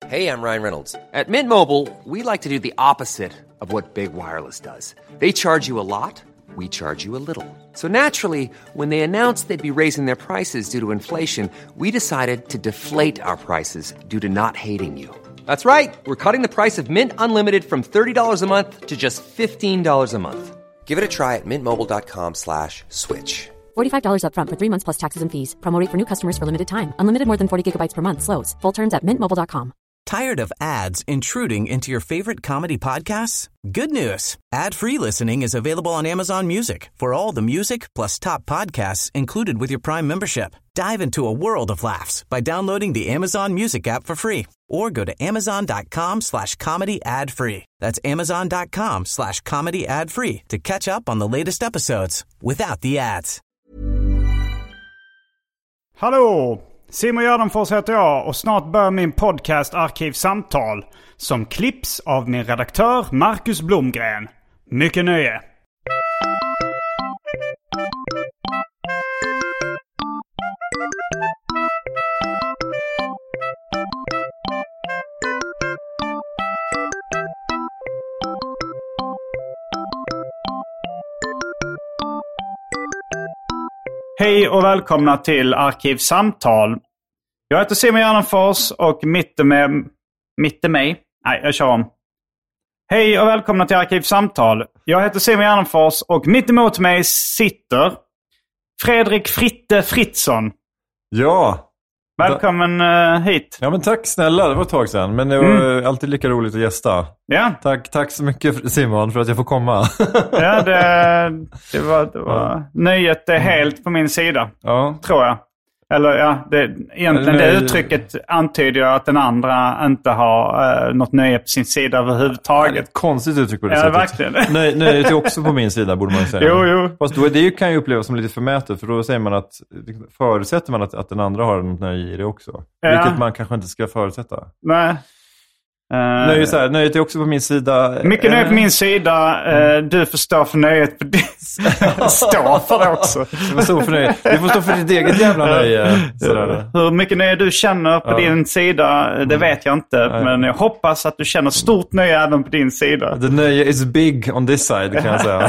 Hey, I'm Ryan Reynolds. At Mint Mobile, we like to do the opposite of what Big Wireless does. They charge you a lot, we charge you a little. So naturally, when they announced they'd be raising their prices due to inflation, we decided to deflate our prices due to not hating you. That's right. We're cutting the price of Mint Unlimited from $30 a month to just $15 a month. Give it a try at mintmobile.com/switch. $45 up front for 3 months plus taxes and fees. Promo rate for new customers for limited time. Unlimited more than 40 gigabytes per month slows. Full terms at mintmobile.com. Tired of ads intruding into your favorite comedy podcasts? Good news. Ad-free listening is available on Amazon Music for all the music plus top podcasts included with your Prime membership. Dive into a world of laughs by downloading the Amazon Music app for free or go to amazon.com/comedy ad-free. That's amazon.com/comedy ad-free to catch up on the latest episodes without the ads. Hallå! Simon Gärdenfors heter jag och snart börjar min podcast Arkivsamtal som klipps av min redaktör Marcus Blomgren. Mycket nöje! Hej och välkomna till Arkivsamtal. Jag heter Simon Gärdenfors och mitt mig. Nej, jag kör om. Hej och välkomna till Arkivsamtal. Jag heter Simon Gärdenfors och mitt emot mig sitter Fredrik Fritte Fritzson. Ja. Välkommen hit. Ja, men tack snälla, det var ett tag sedan. Men det var alltid lika roligt att gästa. Ja. Tack så mycket Simon för att jag får komma. Ja, det var nöjet är helt på min sida. Ja. Tror jag. Eller ja, det uttrycket antyder jag att den andra inte har något nöje på sin sida överhuvudtaget. Det är ett konstigt uttryck på det sättet. Verkligen. Nöjet är också på min sida, borde man säga. Jo. Fast det kan ju upplevas som lite förmätet, för då säger man förutsätter man att den andra har något nöje i det också. Ja. Vilket man kanske inte ska förutsätta. Nej. Nöjet är också på min sida. Mycket nöje på min sida. Du får stå för nöjet på din sida. Stå för det också. Du får stå för nöjet. Du får stå för ditt eget jävla nöje. Hur mycket nöje du känner på din sida, det vet jag inte. Men jag hoppas att du känner stort nöje även på din sida. The nöje is big on this side, kan jag säga.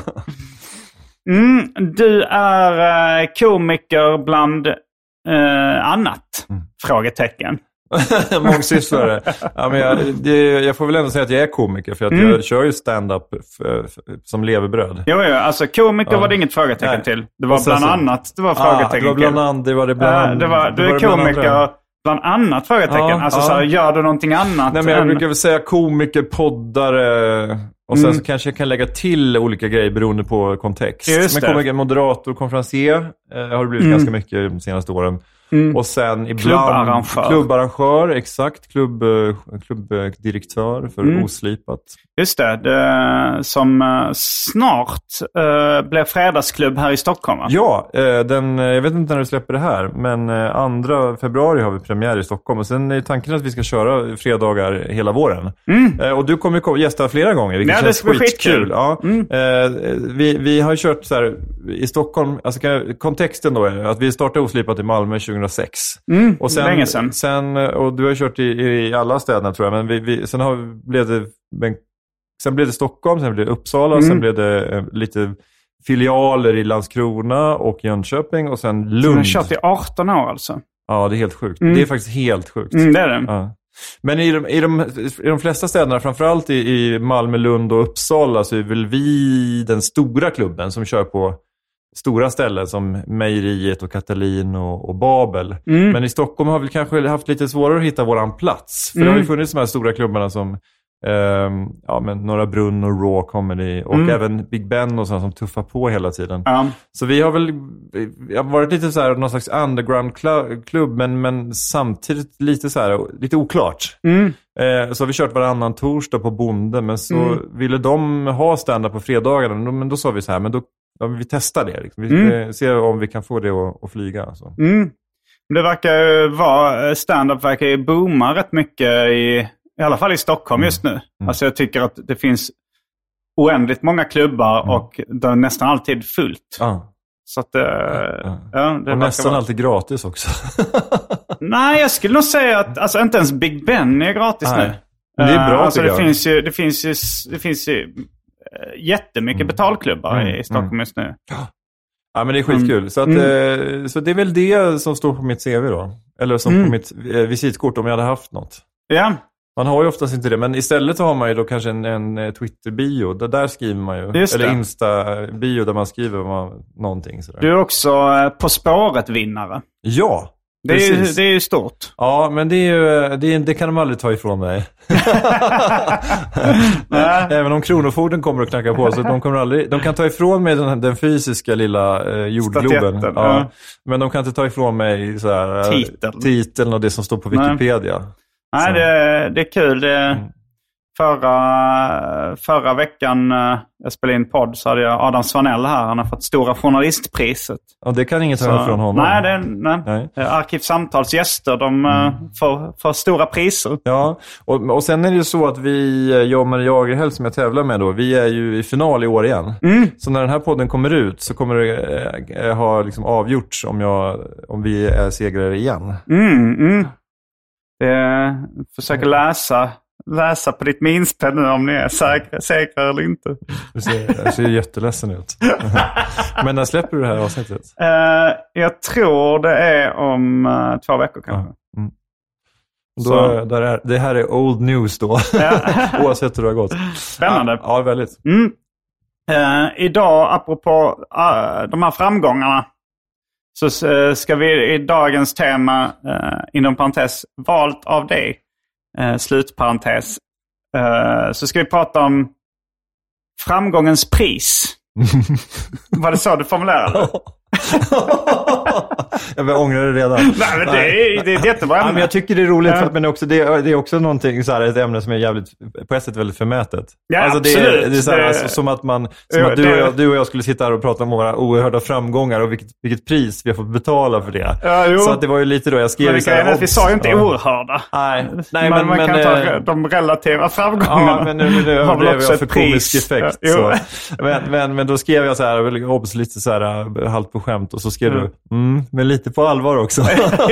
Du är komiker bland annat? Frågetecken. Mångsysslare. Ja, men jag får väl ändå säga att jag är komiker, för att jag kör ju stand-up som levebröd. Jo, alltså komiker var det inget frågetecken till. Det var bland annat det var frågetecken. Det var bland annat, du är komiker bland annat frågetecken. Alltså så här, gör du någonting annat? Nej, men jag brukar väl säga komiker, poddare och sen så kanske jag kan lägga till olika grejer beroende på kontext. Just men komiker, moderator, konferencier har det blivit ganska mycket de senaste åren. Och sen ibland klubbarrangör, exakt, klubbdirektör för Oslipat. Just det som snart blev fredagsklubb här i Stockholm, va? Ja, jag vet inte när du släpper det här, men 2 februari har vi premiär i Stockholm. Och sen är tanken att vi ska köra fredagar hela våren. Och du kommer gästa flera gånger, vilket känns skitkul. Ja. Vi har kört så här i Stockholm, alltså kontexten då är att vi startade Oslipat i Malmö 2006. Och sen, länge sedan. Och du har kört i alla städerna, tror jag, men sen blev det Stockholm, sen blev det Uppsala, sen blev det lite filialer i Landskrona och Jönköping och sen Lund. Så du har kört i 18 år alltså? Ja, det är helt sjukt. Det är faktiskt helt sjukt. Det är det. Ja. Men i de flesta städerna, framförallt i Malmö, Lund och Uppsala, så är väl vi den stora klubben som kör på stora ställen som Mejeriet och Katalin och Babel. Men i Stockholm har vi kanske haft lite svårare att hitta våran plats. För det har ju funnits de här stora klubbarna som men Norra Brunn och Raw Comedy och även Big Ben och sådana som tuffar på hela tiden. Så vi har väl varit lite så här någon slags underground-klubb, men samtidigt lite så här lite oklart. Så har vi kört varannan torsdag på Bonde, men så ville de ha stand-up på fredagarna, men då sa vi så här, men då vi testar det liksom. Vi ser om vi kan få det att flyga alltså. Det verkar vara, stand-up verkar ju booma rätt mycket i alla fall i Stockholm just nu. Alltså jag tycker att det finns oändligt många klubbar och det är nästan alltid fullt. Så att, det och nästan alltid gratis också. Nej, jag skulle nog säga att alltså, inte ens Big Ben är gratis nu. Men det är bra alltså, tycker jag. Det finns ju jättemycket betalklubbar i Stockholm just nu. Ja, men det är skitkul. Så, att, så det är väl det som står på mitt CV då. Eller som på mitt visitkort om jag hade haft något. Ja. Man har ju oftast inte det. Men istället så har man ju då kanske en Twitter-bio. Där skriver man ju. Eller Insta-bio där man skriver någonting. Sådär. Du är också På spåret-vinnare. Ja. Det är ju stort. Ja, men det kan de aldrig ta ifrån mig. Även om kronofogden kommer att knacka på. Så de kan ta ifrån mig den fysiska lilla jordgloben. Ja. Men de kan inte ta ifrån mig så här, titeln och det som står på Wikipedia. Nej, det är kul. Förra veckan jag spelade in podd så hade jag Adam Svanell här. Han har fått Stora journalistpriset. Och det kan inget ta ifrån honom. Nej. Arkivsamtals gäster, de får stora priser. Ja, och sen är det ju så att jag och Maria Jagerhäll som jag tävlar med då, vi är ju i final i år igen. Så när den här podden kommer ut så kommer det ha liksom avgjorts om vi är segrare igen. Försöker läsa på ditt minspel nu om ni är säkra eller inte. Det ser jätteledsen ut. Men när släpper du det här avsnittet? Jag tror det är om 2 veckor kanske. Det här är old news då. Oavsett hur det har gått. Spännande. Ja, väldigt. Idag, apropå de här framgångarna, så ska vi i dagens tema, inom parentes, valt av dig, slutparentes, så ska vi prata om framgångens pris. Var det så du formulerade? Jag börjar ångra det redan. Nej, men det är jättebra ämne. Ja, men jag tycker det är roligt för att, men också, det är också någonting så här, ett ämne som är jävligt, på ett sätt väldigt förmätet. Ja, alltså, absolut. Det är så här, alltså, som att du och jag skulle sitta här och prata om våra oerhörda framgångar och vilket pris vi har fått betala för det. Så att det var ju lite då jag skrev men så här, vi sa ju inte oerhörda. Nej, man kan ta de relativa framgångarna. Ja, men nu blev jag för komisk effekt. Så. Men då skrev jag så här, lite så här halvt på skämt, och så skrev du men lite på allvar också.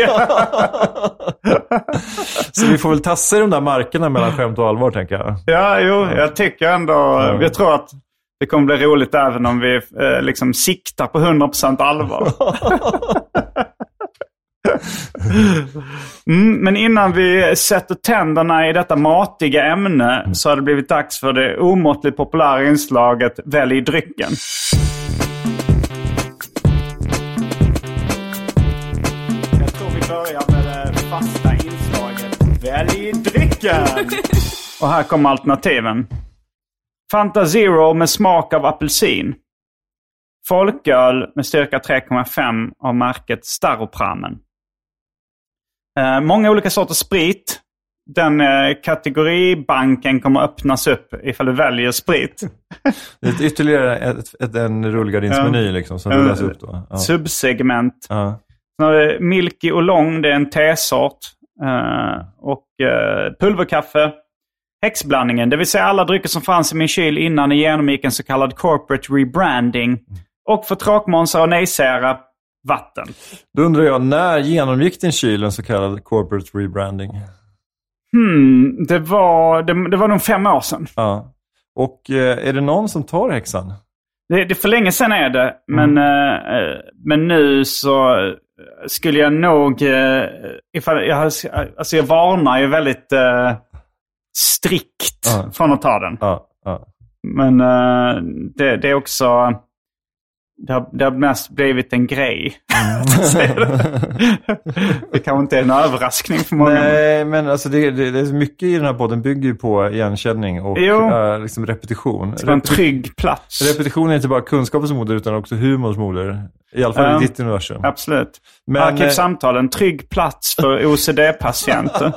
Så vi får väl tassa i de där markerna mellan skämt och allvar, tänker jag. Ja, jag tycker ändå, jag tror att det kommer bli roligt även om vi liksom siktar på 100% allvar. Men innan vi sätter tänderna i detta matiga ämne så har det blivit dags för det omåttligt populära inslaget Välj drycken. Jag tror vi börjar med det fasta inslaget Välj drycken. Och här kommer alternativen. Fanta Zero med smak av apelsin. Folköl med styrka 3,5 av märket Staropramen. Många olika sorters sprit. Den kategoribanken kommer öppnas upp ifall du väljer sprit. Det är ytterligare en rullgardinsmeny liksom, som du läser upp då. Ja. Subsegment. Sen har vi Milky Oolong, det är en tesort. Och pulverkaffe. Häxblandningen, det vill säga alla drycker som fanns i min kyl innan jag genomgick en så kallad corporate rebranding. Och för tråkmånsar och nejsära, vatten. Då undrar jag, när genomgick din kyl en så kallad corporate rebranding? Det var nog 5 år sedan. Ja. Och är det någon som tar häxan? Det för länge sedan är det. Men nu så skulle jag nog... jag varnar ju väldigt strikt från att ta den. Men det är också... Det har mest blivit en grej. Det kanske inte är en överraskning för många. Nej, men alltså det är mycket i den här podden bygger ju på igenkänning och liksom repetition. Det ska vara en trygg plats. Repetition är inte bara kunskapens moder utan också humors moder. I alla fall i ditt universum. Absolut. Men Arkivsamtal, en trygg plats för OCD-patienter.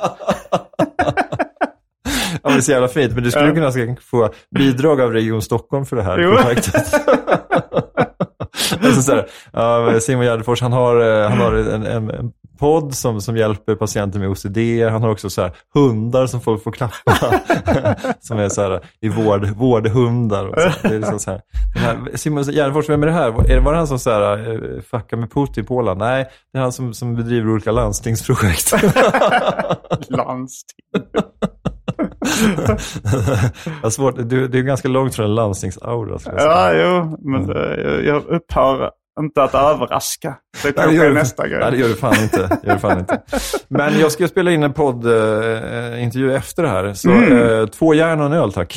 Ja, det är så jävla fint. Men du skulle kunna få bidrag av Region Stockholm för det här projektet. Alltså så här, Simon Gärdenfors, han har en podd som hjälper patienter med OCD. Han har också så här hundar som folk får klappa. Som är så här i vårdhundar. Och så. Det är liksom så här. Simon Gärdenfors, vem är det här? Var det han som så här fuckar med Putin på Åland? Nej, det är han som bedriver olika landstingsprojekt. Landsting. Det är svårt. Det är ganska långt från en landstingsaura. Ja, jo. Men jag upphör inte att överraska. Det kanske är nästa grej. Nej, det gör du fan inte. Men jag ska spela in en poddintervju efter det här. Så 2 järn och en öl, tack.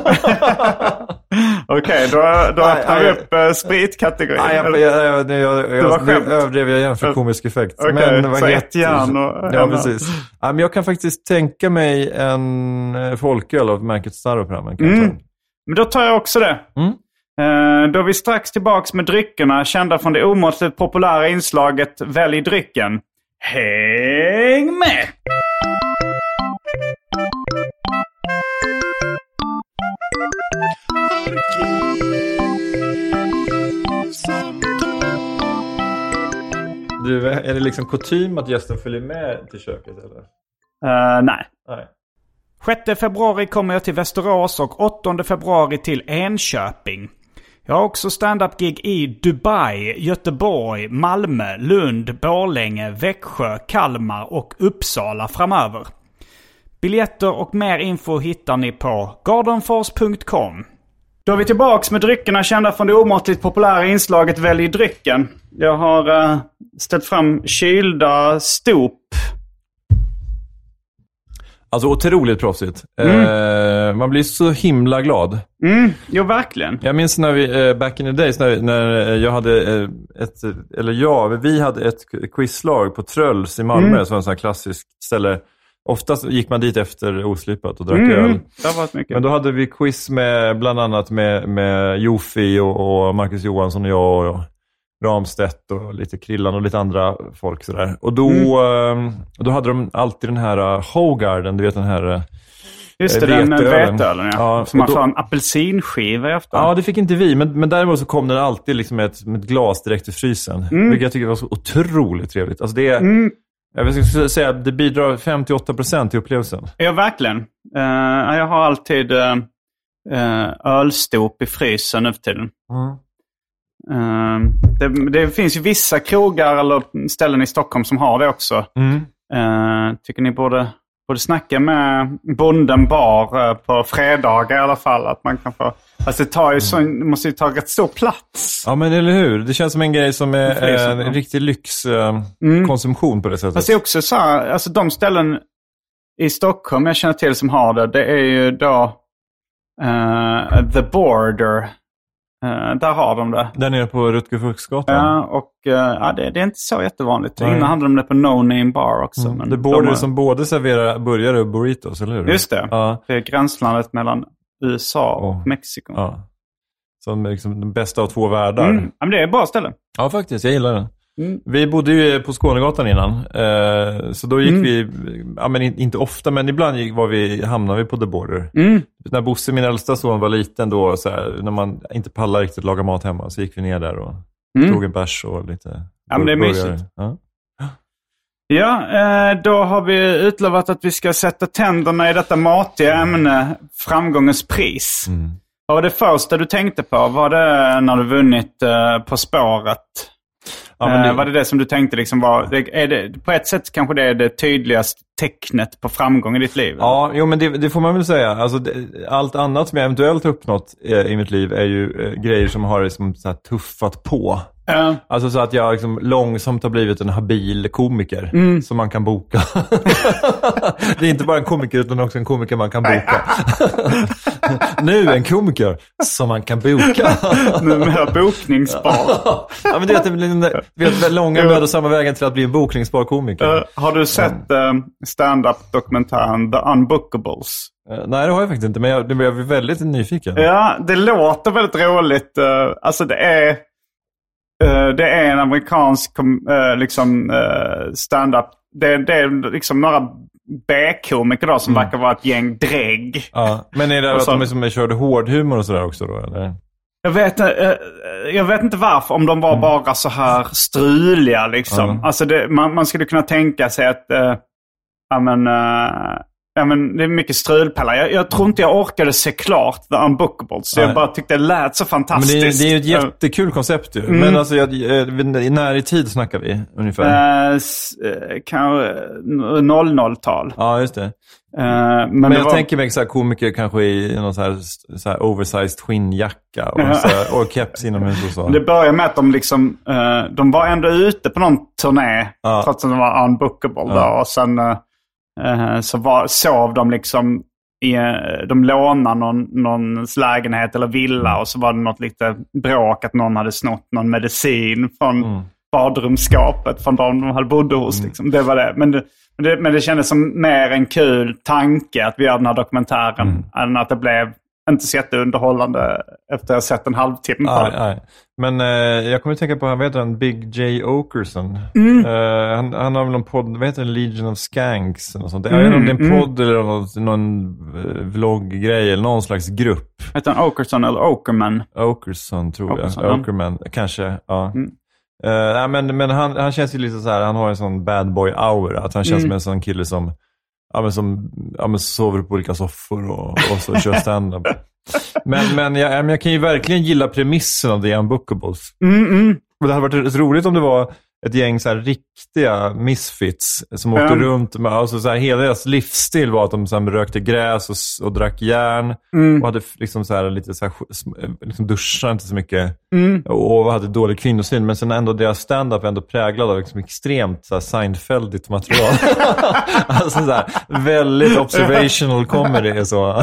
Okej, då öppnar vi upp spritkategorin. Nu överdrev jag igen för komisk effekt. Okej, men så ett järn och ja, precis. Men jag kan faktiskt tänka mig en folköl av märket Staropramen. Men då tar jag också det. Då är vi strax tillbaks med dryckerna kända från det omåttligt populära inslaget Välj drycken. Häng med! Du, är det liksom kutym att gästen följer med till köket eller? Nej. 6 februari kommer jag till Västerås och 8 februari till Enköping. Jag har också stand-up-gig i Dubai, Göteborg, Malmö, Lund, Borlänge, Växjö, Kalmar och Uppsala framöver. Biljetter och mer info hittar ni på gardenfors.com. Då är vi tillbaks med dryckerna kända från det omåttligt populära inslaget Välj drycken. Jag har ställt fram kylda stop. Alltså otroligt proffsigt. Man blir så himla glad. Jo, verkligen. Jag minns när vi, back in the days, när jag hade vi hade ett quizlag på Trölls i Malmö, som var en sån här klassisk ställe. Oftast gick man dit efter oslipat och drack öl. Det har varit mycket. Men då hade vi quiz med bland annat med Jofi och Marcus Johansson och jag och Ramstedt och lite Krillan och lite andra folk sådär. Och då hade de alltid den här Hogarden, du vet den här just det, den vetölen, ja. Som man får en apelsinskiva efter. Ja, det fick inte vi, men däremot så kom den alltid liksom med ett glas direkt i frysen. Vilket jag tycker var så otroligt trevligt. Alltså det är, jag skulle säga att det bidrar 58% till upplevelsen. Ja, verkligen. Jag har alltid ölstop i frysen nu för tiden. Det finns ju vissa krogar eller ställen i Stockholm som har det också. Tycker ni borde snacka med Bonden bar på fredagar i alla fall. Att man kan få... Alltså det måste ju ta rätt stor plats. Ja, men eller hur? Det känns som en grej som är en riktig lyxkonsumtion på det sättet. Fast det är också så här, alltså de ställen i Stockholm jag känner till som har det är ju då The Border. Där har de det. Där nere på Rutger Fuchsgatan. Ja, och det är inte så jättevanligt. Innan hade de det på No Name Bar också. Men The Border som både serverar burgare och burritos, eller hur? Just det. Ja. Det är gränslandet mellan USA och Mexiko. Ja. Som är liksom den bästa av två världar. Men det är bra ställe. Ja, faktiskt. Jag gillar den. Vi bodde ju på Skånegatan innan. Så då gick vi, men inte ofta, men ibland hamnade vi på The Border. När Bosse, min äldsta son, var liten då, så här, när man inte pallar riktigt laga mat hemma, så gick vi ner där och tog en bärs och lite. Ja, men det är mysigt. Ja, då har vi utlovat att vi ska sätta tänderna i detta matiga ämne, framgångens pris. Vad var det första du tänkte på? Var det när du vunnit På spåret? Ja, men var det som du tänkte liksom på ett sätt kanske det är det tydligaste tecknet på framgång i ditt liv? Ja, jo, men det får man väl säga. Alltså, allt annat som jag eventuellt uppnått i mitt liv är ju grejer som har liksom, så här, tuffat på. Alltså så att jag liksom långsamt har blivit en habil komiker som man kan boka. Det är inte bara en komiker utan också en komiker man kan boka. Nu en komiker som man kan boka. Numera bokningsbar. Ja, men det är långa mödosamma vägen till att bli en bokningsbar komiker. Har du sett stand-up-dokumentären The Unbookables? Nej, det har jag faktiskt inte, men jag blev väldigt nyfiken. Ja, det låter väldigt roligt. Alltså det är en amerikansk stand-up. Det är liksom några B-komiker då, som verkar vara ett gäng drägg. Ja, men är det att de körde hårdhumor och sådär också då, eller? Jag vet inte varför, om de var bara så här struliga liksom. Alltså man skulle kunna tänka sig att det är mycket strulpellar. Jag tror inte jag orkade se klart The Unbookables. Så jag bara tyckte det lät så fantastiskt. Men det är ju ett jättekul koncept ju. Men alltså, när i tid snackar vi ungefär? Kanske 00-tal. Ja, just det. Men jag tänker mig så här komiker kanske i någon så här oversized skinnjacka och keps inomhus och så. Det börjar med att de liksom de var ändå ute på någon turné trots att de var unbookable då, och sen sov de liksom de lånade någons lägenhet eller villa, och så var det något lite bråk att någon hade snott någon medicin från badrumsskapet från de hade bodde hos liksom. Det var det. Men det kändes som mer en kul tanke att vi gör den här dokumentären än att det blev inte så jätteunderhållande efter att jag sett en halvtimme på det. Men jag kommer att tänka på, vad heter han? Big J. Okerson. Han har väl någon podd, vad heter det? Legion of Skanks eller något sånt. Jag vet inte om det är en podd eller någon vlogggrej eller någon slags grupp. Heter han Okerson eller Okerman? Okerson tror jag. Okerman, kanske, ja. Men han känns ju lite så här, han har en sån bad boy aura, att han känns som en sån kille som sover på olika soffor och så kör stand-up. men jag kan ju verkligen gilla premissen av The Unbookables. Och det hade varit roligt om det var ett gäng så här riktiga misfits som åkte runt med, alltså så här, hela deras livsstil var att de så här, rökte gräs och drack järn och hade liksom så här, lite så här, liksom duschade inte så mycket och hade dålig kvinnosyn, men sen ändå deras stand-up ändå präglad av liksom extremt så här Seinfeldigt material. Alltså så här, väldigt observational comedy så.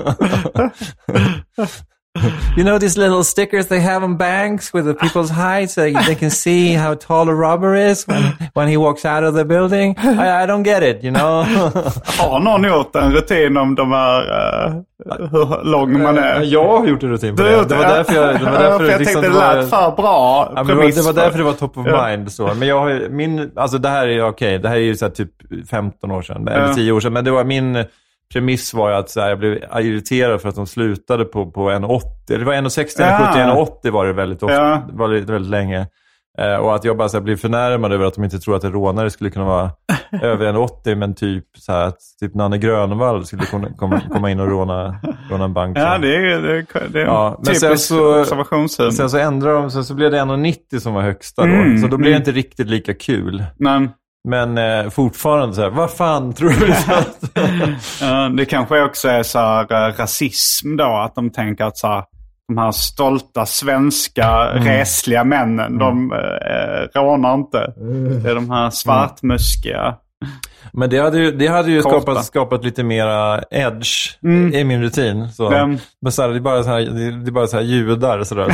You know these little stickers they have on banks with the people's heights, so they can see how tall a robber is when he walks out of the building. I don't get it, you know. Har någon gjort en rutin om de här hur lång man är? Jag har gjort en rutin på det. Det var därför jag liksom, tänkte det lät för bra. Ja, det var därför det var top of mind så. Men jag har alltså det här är okej. Det här är ju så här, typ 15 år sedan eller 10 år sedan, men det var min premiss var ju att så här, jag blev irriterad för att de slutade på 1,80. Det var 1,60, 1,70, 1,80 var det väldigt ofta. Var det väldigt länge. Och att jag bara så här, blev förnärmad över att de inte tror att en rånare skulle kunna vara över 1,80, men typ så här, att typ Nanne Grönvall skulle komma in och råna en bank. Ja, det är men typiskt observationshumor. Sen så ändrade de, så blev det 1,90 som var högsta då. Så då blev det inte riktigt lika kul. Men fortfarande så här, vad fan tror du? Det kanske också är så här, rasism då, att de tänker att så här, de här stolta svenska resliga männen, de rånar inte. Det är de här svartmuskiga. Men det hade ju skapat lite mera edge i min rutin. Så. Men så här, det är bara så här judar så där,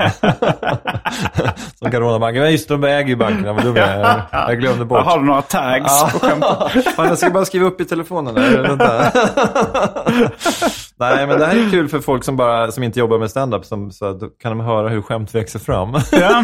som kan råna banken. Men just de äger ju bankerna, men jag glömde bort. Har du några tags på skämtet? Jag ska bara skriva upp i telefonen där. Nej, men det här är kul för folk som inte jobbar med stand-up, så då kan de höra hur skämt växer fram. Ja.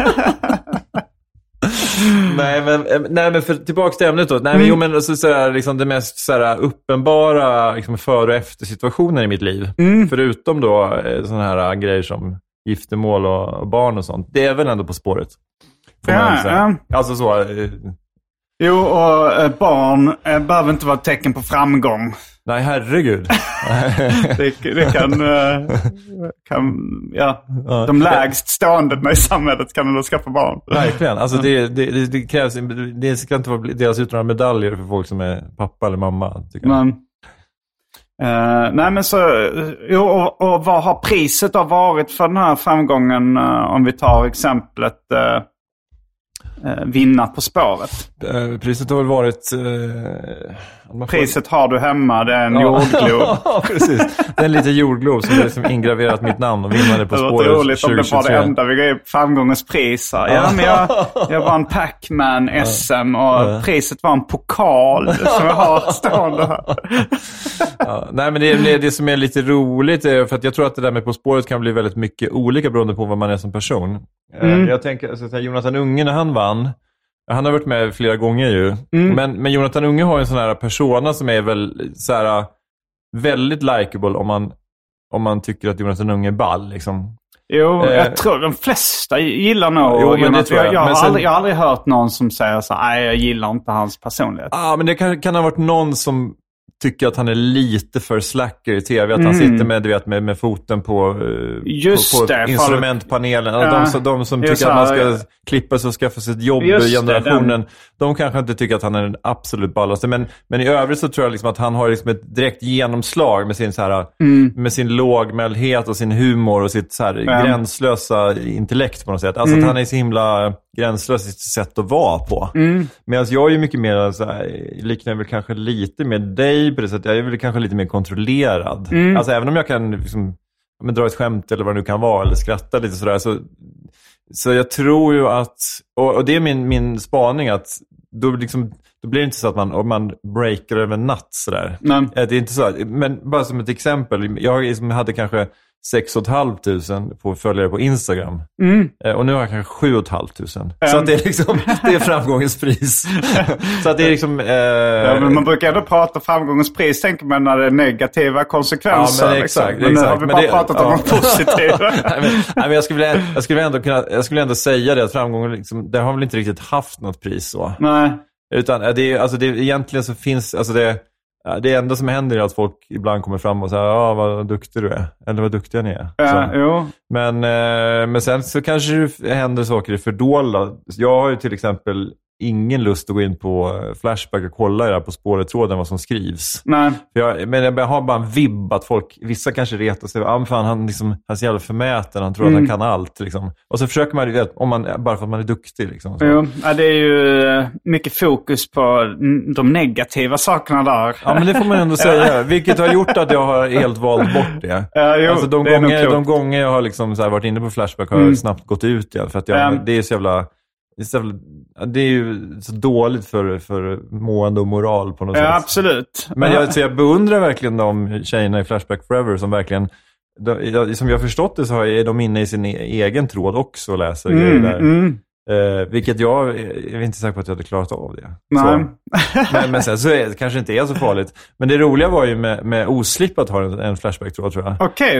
Nej men för tillbaka till ämnet då. Nej men men så här, liksom det mest så här uppenbara liksom före och efter situationer i mitt liv. Förutom då såna här grejer som giftermål och barn och sånt. Det är väl ändå På spåret. Alltså så. Jo, och barn behöver inte vara ett tecken på framgång. Nej, herregud. det de lägst stående i samhället kan då skaffa barn. Verkligen. Alltså det krävs, det ska inte vara deras ut några medaljer för folk som är pappa eller mamma, tycker jag. Nej, men så och vad har priset då varit för den här framgången, om vi tar exemplet vinna På spåret? Priset har väl varit priset har du hemma, det är en jordglob. Ja, precis. Det är en liten jordglob som är liksom ingraverat mitt namn och vinnade På spåret 2023. Det var roligt om det var det enda vi gav framgångens pris. Ja, men jag var en Pac-Man SM och priset var en pokal som jag har stående här. Nej, men det som är lite roligt är för att jag tror att det där med På spåret kan bli väldigt mycket olika beroende på vad man är som person. Jag tänker alltså, Jonathan Unge, när han vann, han har varit med flera gånger ju. Men Jonathan Unge har en sån här persona som är väl så här väldigt likable om man tycker att Jonathan Unge är ball liksom. Jo, jag tror de flesta gillar nog. Jo, men det tror jag. Jag har aldrig hört någon som säger så här, nej, jag gillar inte hans personlighet. Ja, men det kan ha varit någon som tycker att han är lite för slacker i tv. Att han sitter med foten på instrumentpanelen. De som tycker att man ska klippa sig och skaffa sig ett jobb i generationen. De kanske inte tycker att han är den absolut ballaste. Men i övrigt så tror jag liksom att han har liksom ett direkt genomslag med sin, så här, med sin lågmäldhet och sin humor och sitt så här, gränslösa intellekt på något sätt. Alltså att han är så himla gränslös i sitt sätt att vara på. Medan jag är ju mycket mer så här, liknar väl kanske lite med dig på det sättet. Jag är väl kanske lite mer kontrollerad. Alltså även om jag kan liksom, dra ett skämt eller vad det nu kan vara eller skratta lite sådär, så jag tror ju att, och det är min spaning, att då blir det inte så att man breakar över natt sådär. Det är inte så. Men bara som ett exempel, jag hade kanske 6 500 på följare på Instagram. Och nu har jag kanske 7 500. Så att det är liksom, det är framgångens pris. Så att det är liksom... Ja, men man brukar ändå prata framgångens pris, tänker man, när det är negativa konsekvenser. Ja, men exakt. Men nu har vi bara pratat om de positiva. men jag skulle ändå säga det, att framgången liksom, det har väl inte riktigt haft något pris så. Nej. Utan egentligen så finns, alltså det enda som händer är att folk ibland kommer fram och säger vad duktig du är. Eller vad duktiga ni är. Men sen så kanske det händer saker i fördolda. Jag har ju till exempel ingen lust att gå in på Flashback och kolla där på spåret-tråden vad som skrivs. Nej. Men jag har bara en vibb att vissa kanske retar sig. Fan, han är så jävla förmäten. Han tror att han kan allt. Liksom. Och så försöker man, bara för att man är duktig. Liksom, det är ju mycket fokus på de negativa sakerna där. Ja, men det får man ändå säga. Vilket har gjort att jag har helt valt bort det. Alltså de gånger jag har liksom så här varit inne på Flashback har jag snabbt gått ut igen. För att det är så jävla... Det är ju så dåligt för mående och moral på något sätt. Ja, absolut. Men jag beundrar verkligen de tjejerna i Flashback Forever som verkligen, som jag har förstått det, så är de inne i sin egen tråd också och läser grejer där. Vilket jag är inte säker på att jag hade klarat av det. Nej. Men sen så kanske inte är så farligt. Men det roliga var ju med Oslip att ha en Flashback-tråd, tror jag. Okej,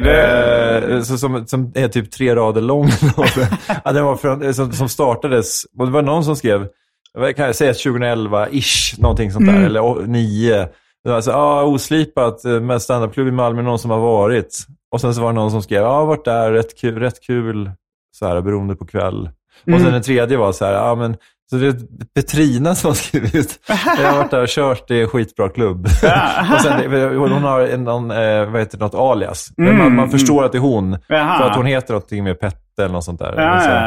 som är typ 3 rader lång. Det var som startades, och det var någon som skrev, kan jag säga 2011-ish, någonting sånt där, eller 9. Det var alltså, oslipat med standardklubb i Malmö, någon som har varit. Och sen så var det någon som skrev, varit där, rätt kul så här, beroende på kväll. Och sen den tredje var så här, så det är Petrina som har skrivit. Jag har varit där och kört, det är skitbra klubb. Och sen, hon har något alias. Men man förstår att det är hon. För att hon heter någonting med Pette eller något sånt där.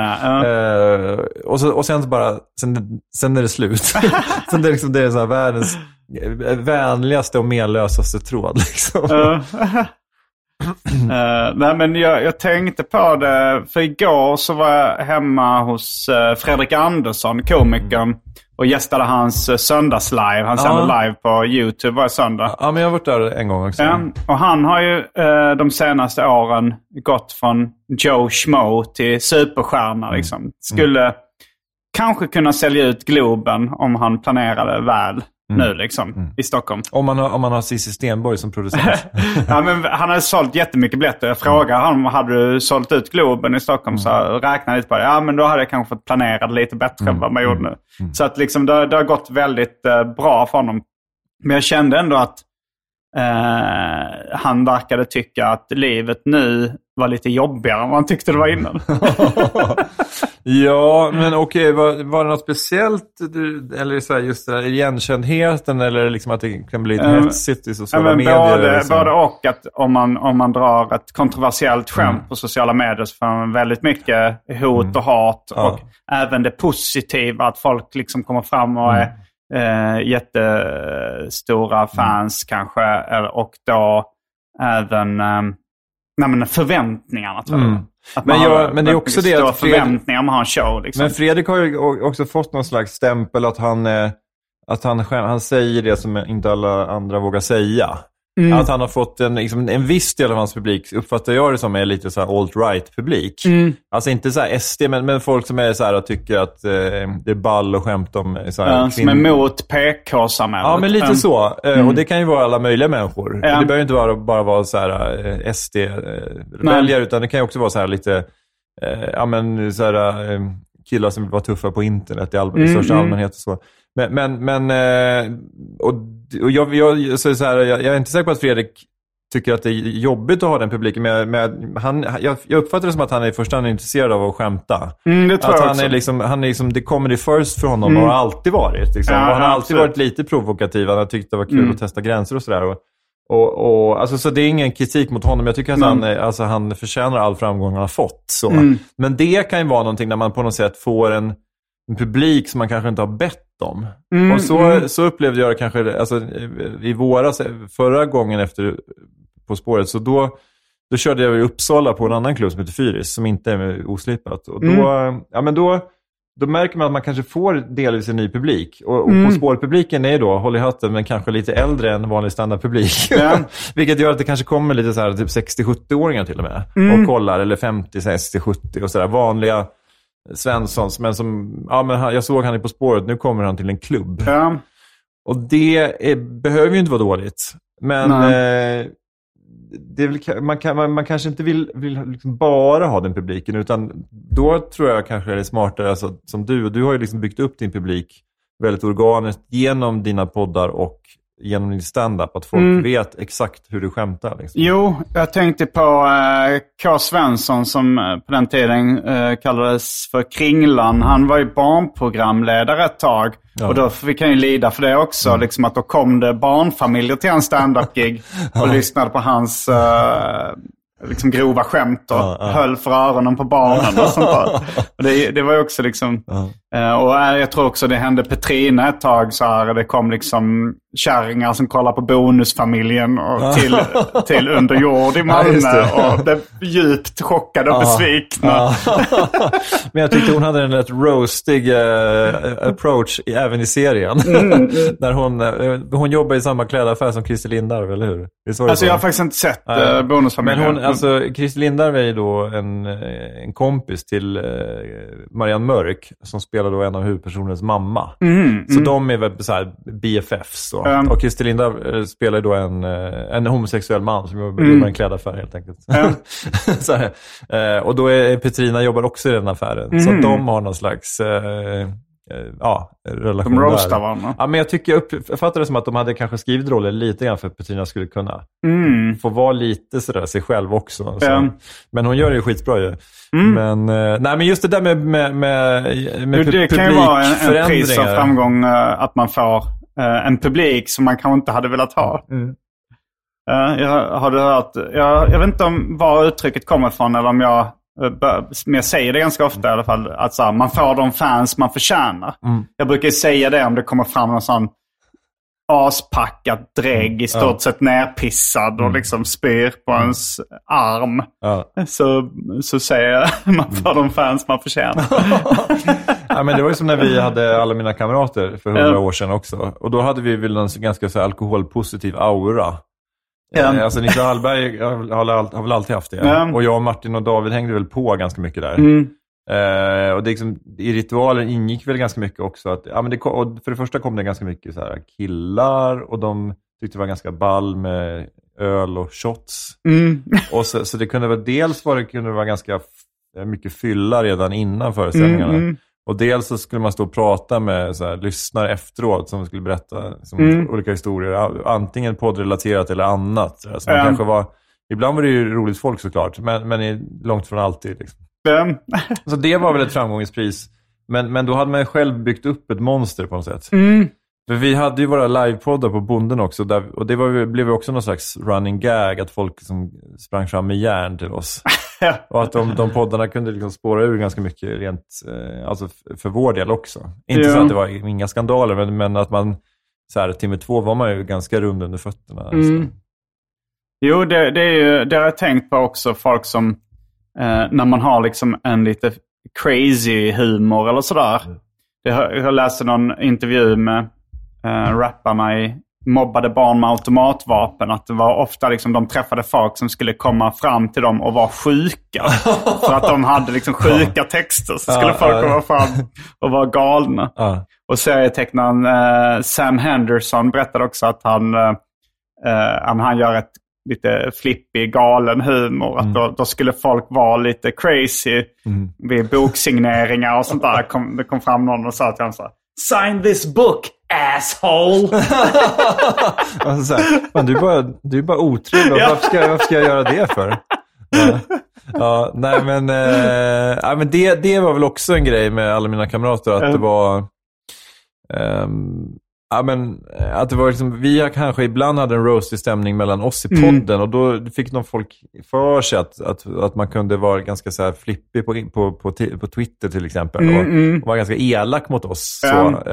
Och sen bara, sen är det slut. Sen det är så här världens vänligaste och menlösaste tråd liksom. Nej, men jag tänkte på det, för igår så var jag hemma hos Fredrik Andersson, komikern, och gästade hans söndagslive. Han sänder live på YouTube varje söndag. Ja, men jag har varit där en gång också. Och han har ju de senaste åren gått från Joe Schmo till superstjärna. Liksom. Skulle kanske kunna sälja ut Globen om han planerade väl. Nu liksom, i Stockholm. Om man har Cissi Stenborg som producent. Ja, men han har sålt jättemycket biljetter. Jag frågar honom, hade du sålt ut Globen i Stockholm? Så räknade lite på det. Ja, men då hade jag kanske fått planera lite bättre än vad man gjorde nu. Så att liksom, det har gått väldigt bra för honom. Men jag kände ändå att han verkade tycka att livet nu var lite jobbigare än vad han tyckte det var innan. Ja, men okej, var det något speciellt, eller så här, just det här igenkändheten, eller liksom att det kan bli lite hetsigt i sociala medier? Liksom. Både och, att om man drar ett kontroversiellt skämt på sociala medier så får man väldigt mycket hot och hat, och även det positiva, att folk liksom kommer fram och är jättestora fans kanske, och då även förväntningarna, tror jag. Men det är också det att förväntningar om att ha en show. Liksom. Men Fredrik har ju också fått någon slags stämpel att han säger det som inte alla andra vågar säga. Att han har fått en viss del av hans publik, uppfattar jag det som, är lite så här alt-right-publik. Alltså inte så här SD, men folk som är så här och tycker att det är ball och skämt om så här, som är mot PK-samhället. Ja, men lite så. Och det kan ju vara alla möjliga människor. Det behöver ju inte bara vara så här SD-väljare, utan det kan ju också vara så här lite så här, killar som vill vara tuffa på internet i största allmänhet och så. Men jag är inte säker på att Fredrik tycker att det är jobbigt att ha den publiken. Jag uppfattar det som att han är i första hand intresserad av att skämta. Det tror jag också. Han är liksom the comedy first för honom och har alltid varit. Liksom. Ja, och han har alltid varit lite provokativ. Han har tyckt det var kul att testa gränser och sådär. Alltså, så det är ingen kritik mot honom. Jag tycker att han förtjänar all framgång han har fått. Så. Men det kan ju vara någonting när man på något sätt får en publik som man kanske inte har bett om. Och så upplevde jag det kanske i våras, förra gången efter På spåret, så då körde jag i Uppsala på en annan klubb som heter Fyris, som inte är oslipat. Och då märker man att man kanske får delvis en ny publik. Och På spåret-publiken är då, håll i hatten, men kanske lite äldre än vanlig standardpublik. Vilket gör att det kanske kommer lite så här typ 60-70-åringar till och med. Och kollar, eller 50, 60, 70 och sådär. Vanliga Svenssons, men jag såg han är På spåret, nu kommer han till en klubb. Och det behöver ju inte vara dåligt. Men det är väl, man kanske inte vill liksom bara ha den publiken, utan då tror jag kanske det är smartare, alltså, som du har ju liksom byggt upp din publik väldigt organiskt genom dina poddar och genom din stand-up, att folk vet exakt hur du skämtar. Liksom. Jo, jag tänkte på K. Svensson som på den tiden kallades för Kringlan. Han var ju barnprogramledare ett tag. Ja. Och då fick han ju lida för det också. Liksom att då kom det barnfamiljer till en stand-up-gig och lyssnade på hans liksom grova skämt och höll för öronen på barnen och sånt där. Och det var ju också liksom... och jag tror också det hände Petrina ett tag så här. Det kom liksom kärringar som kollar på Bonusfamiljen och till under jord i Malmö och blev djupt chockade och besvikna. Men jag tyckte hon hade en rätt roastig approach även i serien. När hon jobbar i samma klädaffär som Christer Lindarw, eller hur? Alltså jag har faktiskt inte sett Bonusfamiljen. Men Christer Lindarw är ju då en kompis till Marianne Mörk som spelar då en av huvudpersonens mamma. Så de är väl så här BFFs då. Och Christer Lindarw spelar då en homosexuell man som jobbar i en klädaffär helt enkelt. Så här. Och då är Petrina jobbar också i den affären. Så de har någon slags relation. De roastar varandra. Ja, men jag fattar det som att de hade kanske skrivit rollen lite grann för att Petrina skulle kunna få vara lite sådär sig själv också. Men hon gör det ju skitbra ju. Men just det där med det kan ju vara en pris av framgång att man får en publik som man kanske inte hade velat ha. Har du hört? Jag vet inte om var uttrycket kommer ifrån eller om men jag säger det ganska ofta i alla fall, att så här, man får de fans man förtjänar. Jag brukar säga det om det kommer fram någon sån aspackat drägg i stort sett nerpissad och liksom spyr på ens arm. Så säger jag man får de fans man förtjänar. Ja, men det var ju som när vi hade alla mina kamrater för 100 år sedan också. Och då hade vi väl en ganska så alkoholpositiv aura. Alltså Nisse Hallberg har väl alltid haft det. Och jag, Martin och David hängde väl på ganska mycket där. Och det liksom, i ritualen ingick väl ganska mycket också. Att, och för det första kom det ganska mycket så här killar. Och de tyckte det var ganska ball med öl och shots. Och så det kunde vara vara ganska mycket fylla redan innan föreställningarna. Och dels så skulle man stå och prata med så här, lyssnare efteråt som skulle berätta olika historier. Antingen poddrelaterat eller annat. Så man kanske ibland var det ju roligt folk såklart. Men långt från alltid. Liksom. Så det var väl ett framgångspris. Men då hade man själv byggt upp ett monster på något sätt. För vi hade ju våra livepoddar på Bonden också. och det blev också någon slags running gag. Att folk som sprang fram med järn till oss. Och att de poddarna kunde liksom spåra ur ganska mycket rent alltså för vår del också. Inte så att det var inga skandaler, men att man så här, timme 2 var man ju ganska rund under fötterna. Jo, det har jag tänkt på också. Folk som när man har liksom en lite crazy humor eller sådär. Jag läste någon intervju med rapparna i mobbade barn med automatvapen. Att det var ofta liksom, de träffade folk som skulle komma fram till dem och vara sjuka. För att de hade liksom sjuka texter. Så skulle folk komma fram och vara galna. Och serietecknaren Sam Henderson berättade också att han gör ett lite flippig, galen humor. Att då skulle folk vara lite crazy vid boksigneringar och sånt där. Det kom fram någon och sa till honom så här: "Sign this book, asshole!" Alltså, du är bara otrevlig. Varför ska jag göra det för? Men det var väl också en grej med alla mina kamrater. Att det var... att det var liksom, vi kanske ibland hade en roastig stämning mellan oss i podden och då fick de folk för sig att man kunde vara ganska så här flippig på Twitter till exempel och vara ganska elak mot oss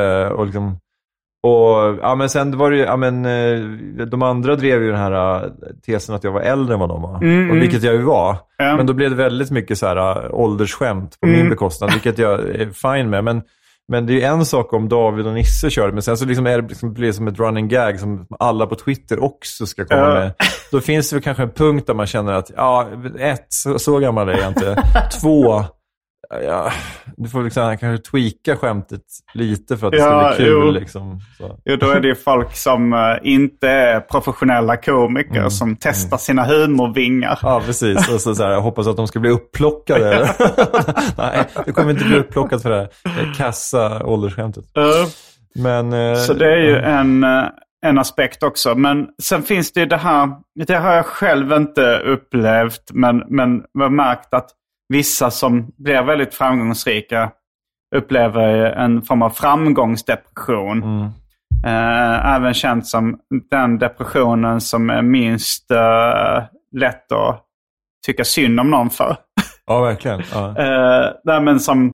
men sen var det de andra drev ju den här tesen att jag var äldre än vad de var och vilket jag ju var men då blev det väldigt mycket så här åldersskämt på min bekostnad, vilket jag är fine med, men det är ju en sak om David och Nisse körde, men sen så liksom är det liksom blir som ett running gag som alla på Twitter också ska komma med. Då finns det väl kanske en punkt där man känner att så gammal är jag inte. 2, du får liksom kanske tweaka skämtet lite för att det ska bli kul. Liksom, så. Jo, då är det ju folk som inte är professionella komiker som testar sina humorvingar. Ja, precis. Och så här, jag hoppas att de ska bli upplockade. Nej, det kommer inte bli upplockat för det här kassa åldersskämtet. Så det är ju en aspekt också. Men sen finns det ju det har jag själv inte upplevt, men jag har märkt att vissa som blir väldigt framgångsrika upplever en form av framgångsdepression. Även känt som den depressionen som är minst lätt att tycka synd om någon för. Ja, verkligen. Men som...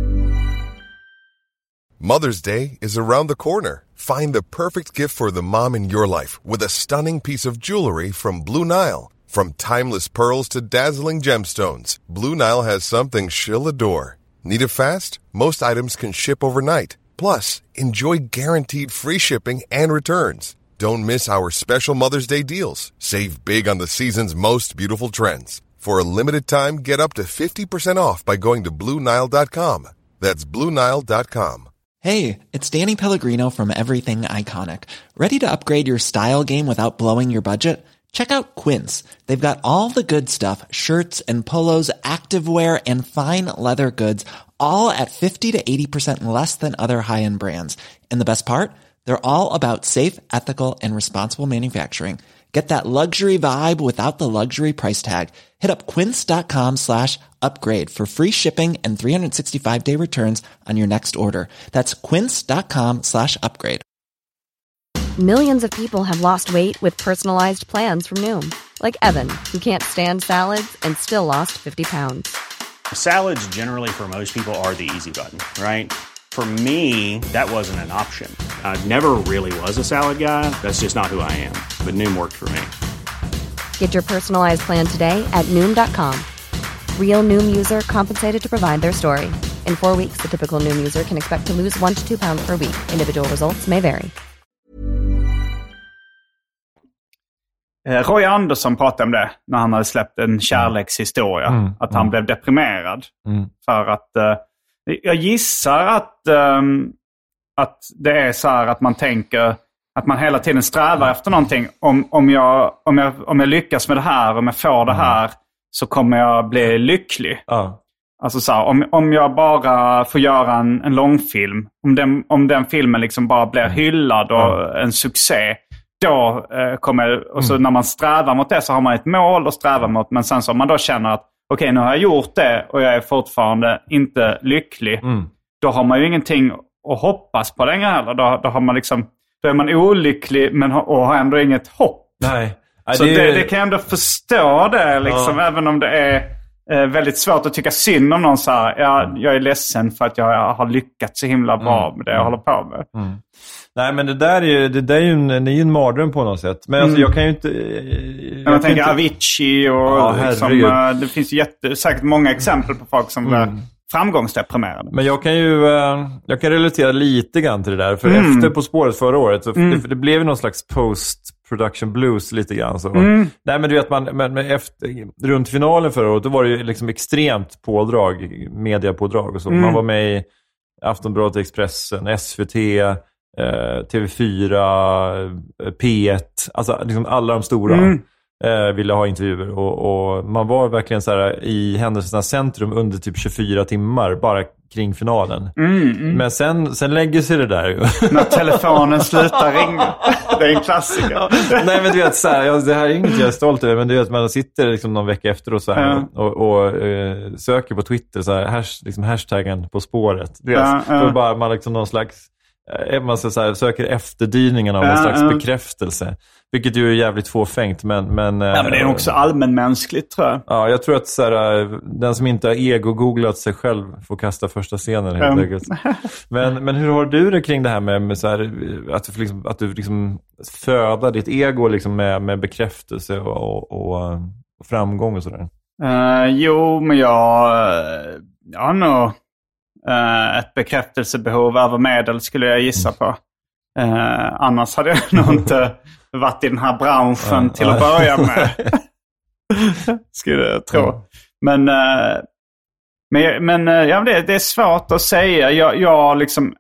Mother's Day is around the corner. Find the perfect gift for the mom in your life with a stunning piece of jewelry from Blue Nile. From timeless pearls to dazzling gemstones, Blue Nile has something she'll adore. Need it fast? Most items can ship overnight. Plus, enjoy guaranteed free shipping and returns. Don't miss our special Mother's Day deals. Save big on the season's most beautiful trends. For a limited time, get up to 50% off by going to BlueNile.com. That's BlueNile.com. Hey, it's Danny Pellegrino from Everything Iconic. Ready to upgrade your style game without blowing your budget? Check out Quince. They've got all the good stuff, shirts and polos, activewear, and fine leather goods, all at 50 to 80% less than other high-end brands. And the best part? They're all about safe, ethical, and responsible manufacturing. Get that luxury vibe without the luxury price tag. Hit up quince.com/upgrade for free shipping and 365-day returns on your next order. That's quince.com/upgrade. Millions of people have lost weight with personalized plans from Noom. Like Evan, who can't stand salads and still lost 50 pounds. Salads generally for most people are the easy button, right? For me, that wasn't an option. I never really was a salad guy. That's just not who I am. But Noom worked for me. Get your personalized plan today at Noom.com. Real Noom user compensated to provide their story. In 4 weeks, the typical Noom user can expect to lose 1 to 2 pounds per week. Individual results may vary. Roy Andersson pratade om det när han hade släppt en kärlekshistoria. Att han blev deprimerad. För att jag gissar att det är så här att man tänker att man hela tiden strävar efter någonting. Om jag lyckas med det här, om jag får det här, så kommer jag bli lycklig. Alltså så här, om jag bara får göra en långfilm, om den filmen liksom bara blir hyllad och en succé, då kommer, och så när man strävar mot det så har man ett mål att sträva mot, men sen så om man då känner att okej, nu har jag gjort det och jag är fortfarande inte lycklig, då har man ju ingenting att hoppas på längre heller. Då har man liksom, då är man olycklig och har ändå inget hopp. Nej. Så det kan jag ändå förstå det liksom, även om det är väldigt svårt att tycka synd om någon så här, jag är ledsen för att jag har lyckats så himla bra med det jag håller på med. Nej, men det är ju en mardröm på något sätt. Men alltså, jag kan ju inte... Jag tänker Avicii och liksom, det finns ju säkert många exempel på folk som framgångsdeprimerade. Men jag kan relatera lite grann till det där. För efter På spåret förra året, så det blev ju någon slags post-production blues lite grann. Så. Nej, men du vet, men efter, runt finalen förra året, då var det ju liksom extremt pådrag, mediapådrag och så. Man var med i Aftonbladet, Expressen, SVT, TV4, P1, alltså liksom alla de stora ville ha intervjuer och man var verkligen så här i händelsernas centrum under typ 24 timmar bara kring finalen. Men sen lägger sig det där. När telefonen slutar ringa. Det är en klassiker. Nej, men du vet så här, det här är inget jag är stolt över, men du vet, man sitter liksom någon vecka efter och så här, och söker på Twitter så här, liksom hashtaggen På spåret. Du vet, för bara man liksom någon slags man så här, söker efterdyningen av någon slags bekräftelse. Vilket ju är jävligt fåfängt, men ja, men det är också allmänmänskligt, tror jag. Ja, jag tror att så här, den som inte har ego-googlat sig själv får kasta första scenen helt enkelt. Men hur har du det kring det här med så här, att du liksom föder ditt ego liksom med bekräftelse och framgång och sådär? Jo, men jag har nog ett bekräftelsebehov över medel, skulle jag gissa på. Annars hade jag nog inte varit i den här branschen till att börja med. Skulle jag tro. Men det är svårt att säga. Jag liksom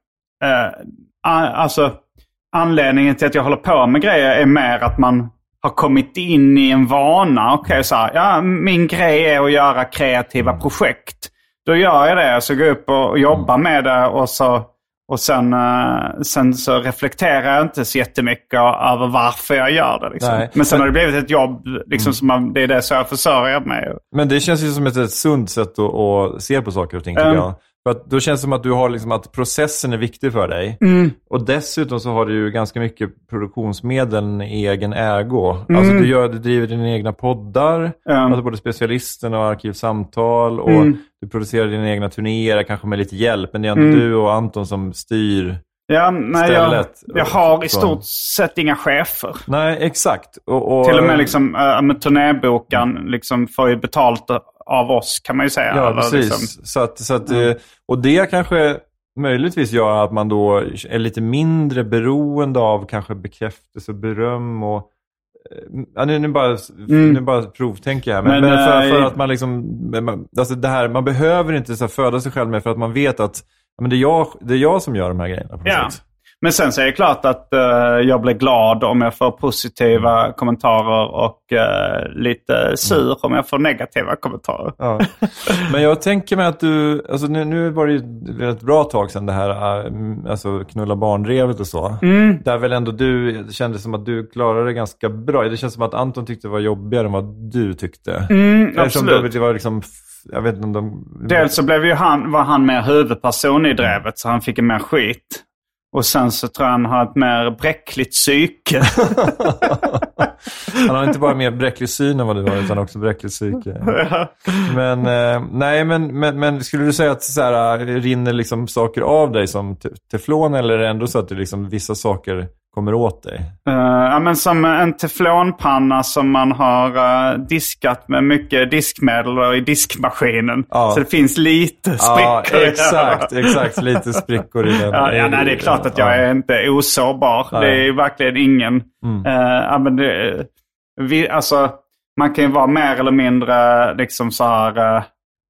alltså anledningen till att jag håller på med grejer är mer att man har kommit in i en vana. Okej, så här, min grej är att göra kreativa projekt. Då gör jag det, så går jag upp och jobbar med det och sen så reflekterar jag inte så jättemycket över varför jag gör det. Liksom. Men sen har det blivit ett jobb, liksom, som det är det så jag försörjer mig. Men det känns ju som ett sunt sätt att se på saker och ting, tycker jag. För att då känns det som att du har liksom att processen är viktig för dig. Och dessutom så har du ju ganska mycket produktionsmedel i egen ägo. Alltså du driver dina egna poddar, alltså både Specialisten och Arkivsamtal, och du producerar dina egna turnéer, kanske med lite hjälp, men det är ändå du och Anton som styr stället. Jag har i stort sett inga chefer. Nej, exakt. Och till och med liksom, med turnéboken liksom får ju betalt av oss, kan man ju säga. Ja, precis. Liksom. Så att, och det kanske möjligtvis gör att man då är lite mindre beroende av kanske bekräftelse och beröm och nu bara provtänker jag här. Men för att man liksom, alltså det här, man behöver inte så föda sig själv med, för att man vet att men det är jag som gör de här grejerna på något sätt. Men sen så är det klart att jag blir glad om jag får positiva kommentarer och lite sur om jag får negativa kommentarer. Ja. Men jag tänker mig att du, alltså nu var det ju ett bra tag sedan det här, alltså knulla barnrevet och så. Där väl ändå du kände som att du klarade det ganska bra. Det känns som att Anton tyckte det var jobbigare än vad du tyckte. Absolut. Det var liksom, jag vet inte om dels så blev ju var han mer huvudperson i drevet, så han fick en mer skit. Och sen så tror jag han har ett mer bräckligt psyke. Han har inte bara mer bräcklig syn än vad du har, utan också bräckligt psyke. Men nej, men skulle du säga att så här, rinner liksom saker av dig som teflon, eller är det ändå så att det liksom, vissa saker kommer åt dig? Ja, men som en teflonpanna som man har diskat med mycket diskmedel och i diskmaskinen. Ja. Så det finns lite sprickor. Ja, exakt. Lite sprickor i den. Nej, det är klart att jag är inte osårbar. Nej. Det är verkligen ingen. Men alltså, man kan ju vara mer eller mindre liksom så här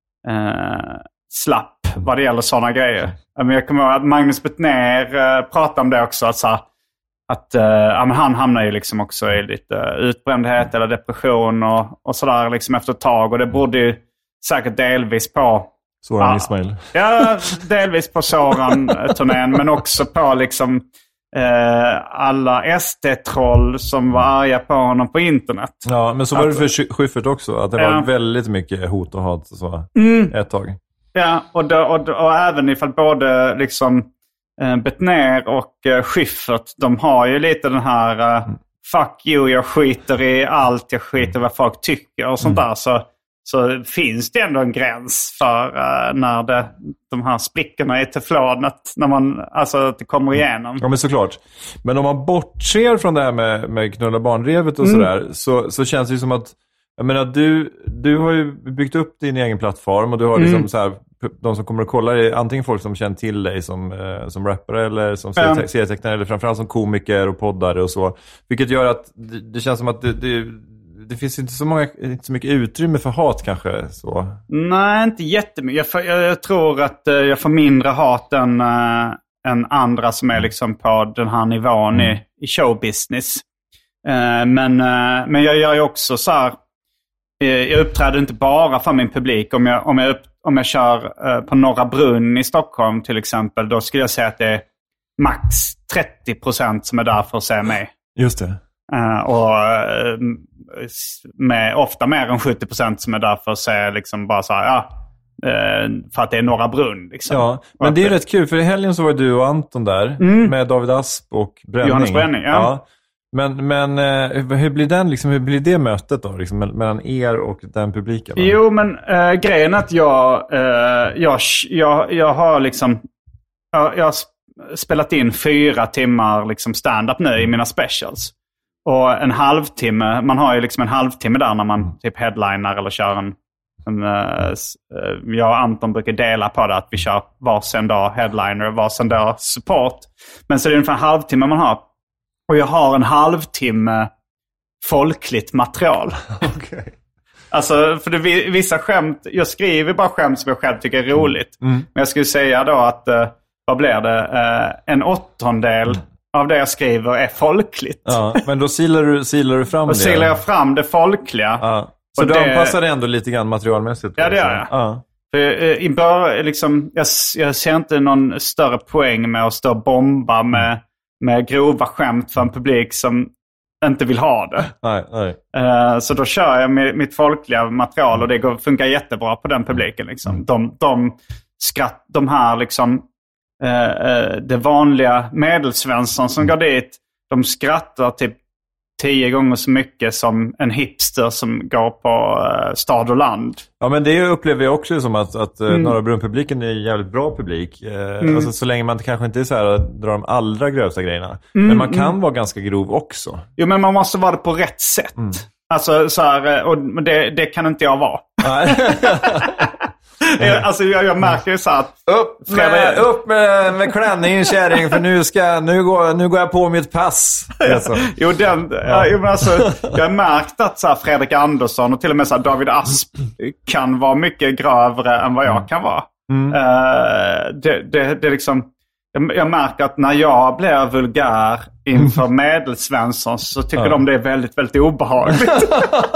slapp vad det gäller sådana grejer. Men jag kommer ihåg att Magnus Bettner pratade om det också, så att han hamnar ju liksom också i lite utbrändhet eller depression och sådär liksom efter ett tag. Och det berodde ju säkert delvis på Soran Ismail. Ja, delvis på Soran-turnén, men också på liksom alla SD-troll som var arga på honom på internet. Ja, men så var det för Schyffert också, att det var väldigt mycket hot och hat och så ett tag. Ja, och även ifall både liksom Bettner och Schyffert, de har ju lite den här fuck you, jag skiter i allt, jag skiter i vad folk tycker och sånt där, så finns det ändå en gräns för när de här sprickorna i teflonet, när man, alltså att det kommer igenom. Ja, men såklart. Men om man bortser från det här med knulla barnrevet och sådär, så känns det ju som att, jag menar, du har ju byggt upp din egen plattform och du har liksom så här de som kommer att kolla är antingen folk som känner till dig som rappare eller som serietecknare eller framförallt som komiker och poddare och så. Vilket gör att det känns som att det finns inte så mycket utrymme för hat kanske. Så. Nej, inte jättemycket. Jag tror att jag får mindre hat än andra som är liksom på den här nivån i showbusiness. Men jag gör ju också så här. Jag uppträder inte bara för min publik. Om jag kör på Norra Brunn i Stockholm till exempel, då skulle jag säga att det är max 30% som är där för att se mig. Just det. Och ofta mer än 70% som är där för att se liksom bara så här, för att det är Norra Brunn liksom. Ja, men det är rätt kul för i helgen så var du och Anton där med David Asp och Bränning. Johannes Bränning, ja. Men hur blir det mötet då liksom, mellan er och den publiken? Då? Jo, men grejen är att jag har liksom jag har spelat in 4 timmar liksom stand-up nu i mina specials. Och en halvtimme, man har ju liksom en halvtimme där när man typ headliner eller kör jag och Anton brukar dela på det att vi kör varsin dag headliner och varsin dag support. Men så är det ungefär en halvtimme man har. Och jag har en halvtimme folkligt material. Okay. Alltså, för vissa skämt, jag skriver bara skämt som jag själv tycker är roligt. Men jag skulle säga då att, vad blir det? En 1/8 av det jag skriver är folkligt. Ja, men då silar du fram det. Då silar jag fram det folkliga. Ja. Så du anpassar det ändå lite grann materialmässigt? Ja, det gör jag. Ja. För, liksom, jag ser inte någon större poäng med att stå och bomba med grova skämt för en publik som inte vill ha det. Nej. Så då kör jag med mitt folkliga material och det funkar jättebra på den publiken. Liksom. De här liksom, det vanliga medelsvensson som går dit, de skrattar typ 10 gånger så mycket som en hipster som går på stad och land. Ja, men det upplever jag också som att Norra Brunn-publiken är en jävligt bra publik. Alltså, så länge man kanske inte är så här drar de allra grövsta grejerna. Men man kan vara ganska grov också. Jo, men man måste vara det på rätt sätt. Alltså, så här, och det kan inte jag vara. Alltså jag märker ju så att upp med klänningen, kärring, för nu går jag på mitt pass. Alltså. Jag har märkt att så här, Fredrik Andersson och till och med så här, David Asp kan vara mycket grövre än vad jag kan vara. Det liksom, jag märker att när jag blir vulgär inför medelsvensson så tycker de det är väldigt, väldigt obehagligt.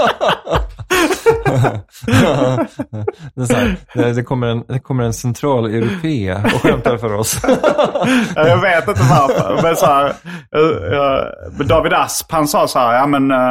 Det kommer en central europé och skämtar för oss. Jag vet inte varför. Men så här, David Asp, han sa så här,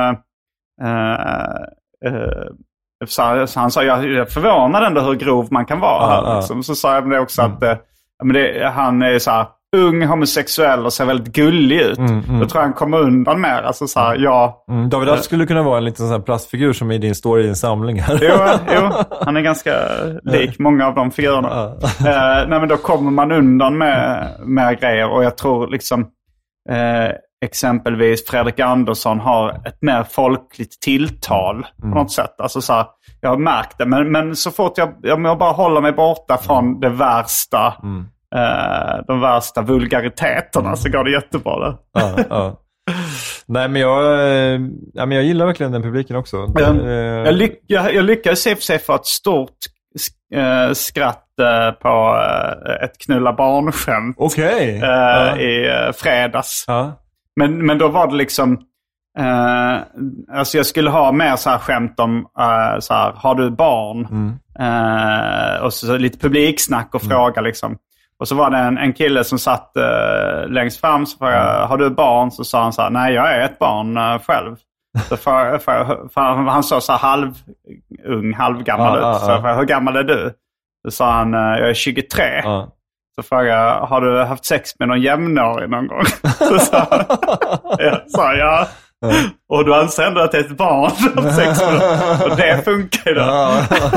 han sa, jag är förvånad ändå hur grov man kan vara. Liksom. Så sa jag det också att han är så här ung, homosexuell och ser väldigt gullig ut. Då tror jag han kommer undan mer. Alltså, så här, David Asp skulle kunna vara en liten sån här plastfigur som är i din story i en samling här. Jo, han är ganska lik många av de figurerna. Nej, men då kommer man undan med grejer. Och jag tror liksom exempelvis Fredrik Andersson har ett mer folkligt tilltal på något sätt. Alltså, så här, jag har märkt det. Men så fort jag bara håller mig borta från det värsta de värsta vulgariteterna så går det jättebra där. Nej, men jag gillar verkligen den publiken också. Jag lyckades i sig få ett stort skratt på ett knulla barnskämt i fredags. Men då var det liksom alltså jag skulle ha mer så här skämt om så här, har du barn? Och så lite publiksnack och fråga liksom. Och så var det en kille som satt längst fram, så frågade, har du barn? Så sa han så här, nej, jag är ett barn själv. Så han såg så här halvgammal ut. Så hur gammal är du? Så sa han, jag är 23. Så frågade jag, har du haft sex med någon jämnårig någon gång? Så sa jag, och du anser ändå att det är ett barn av 6 år. Och det funkar ju då.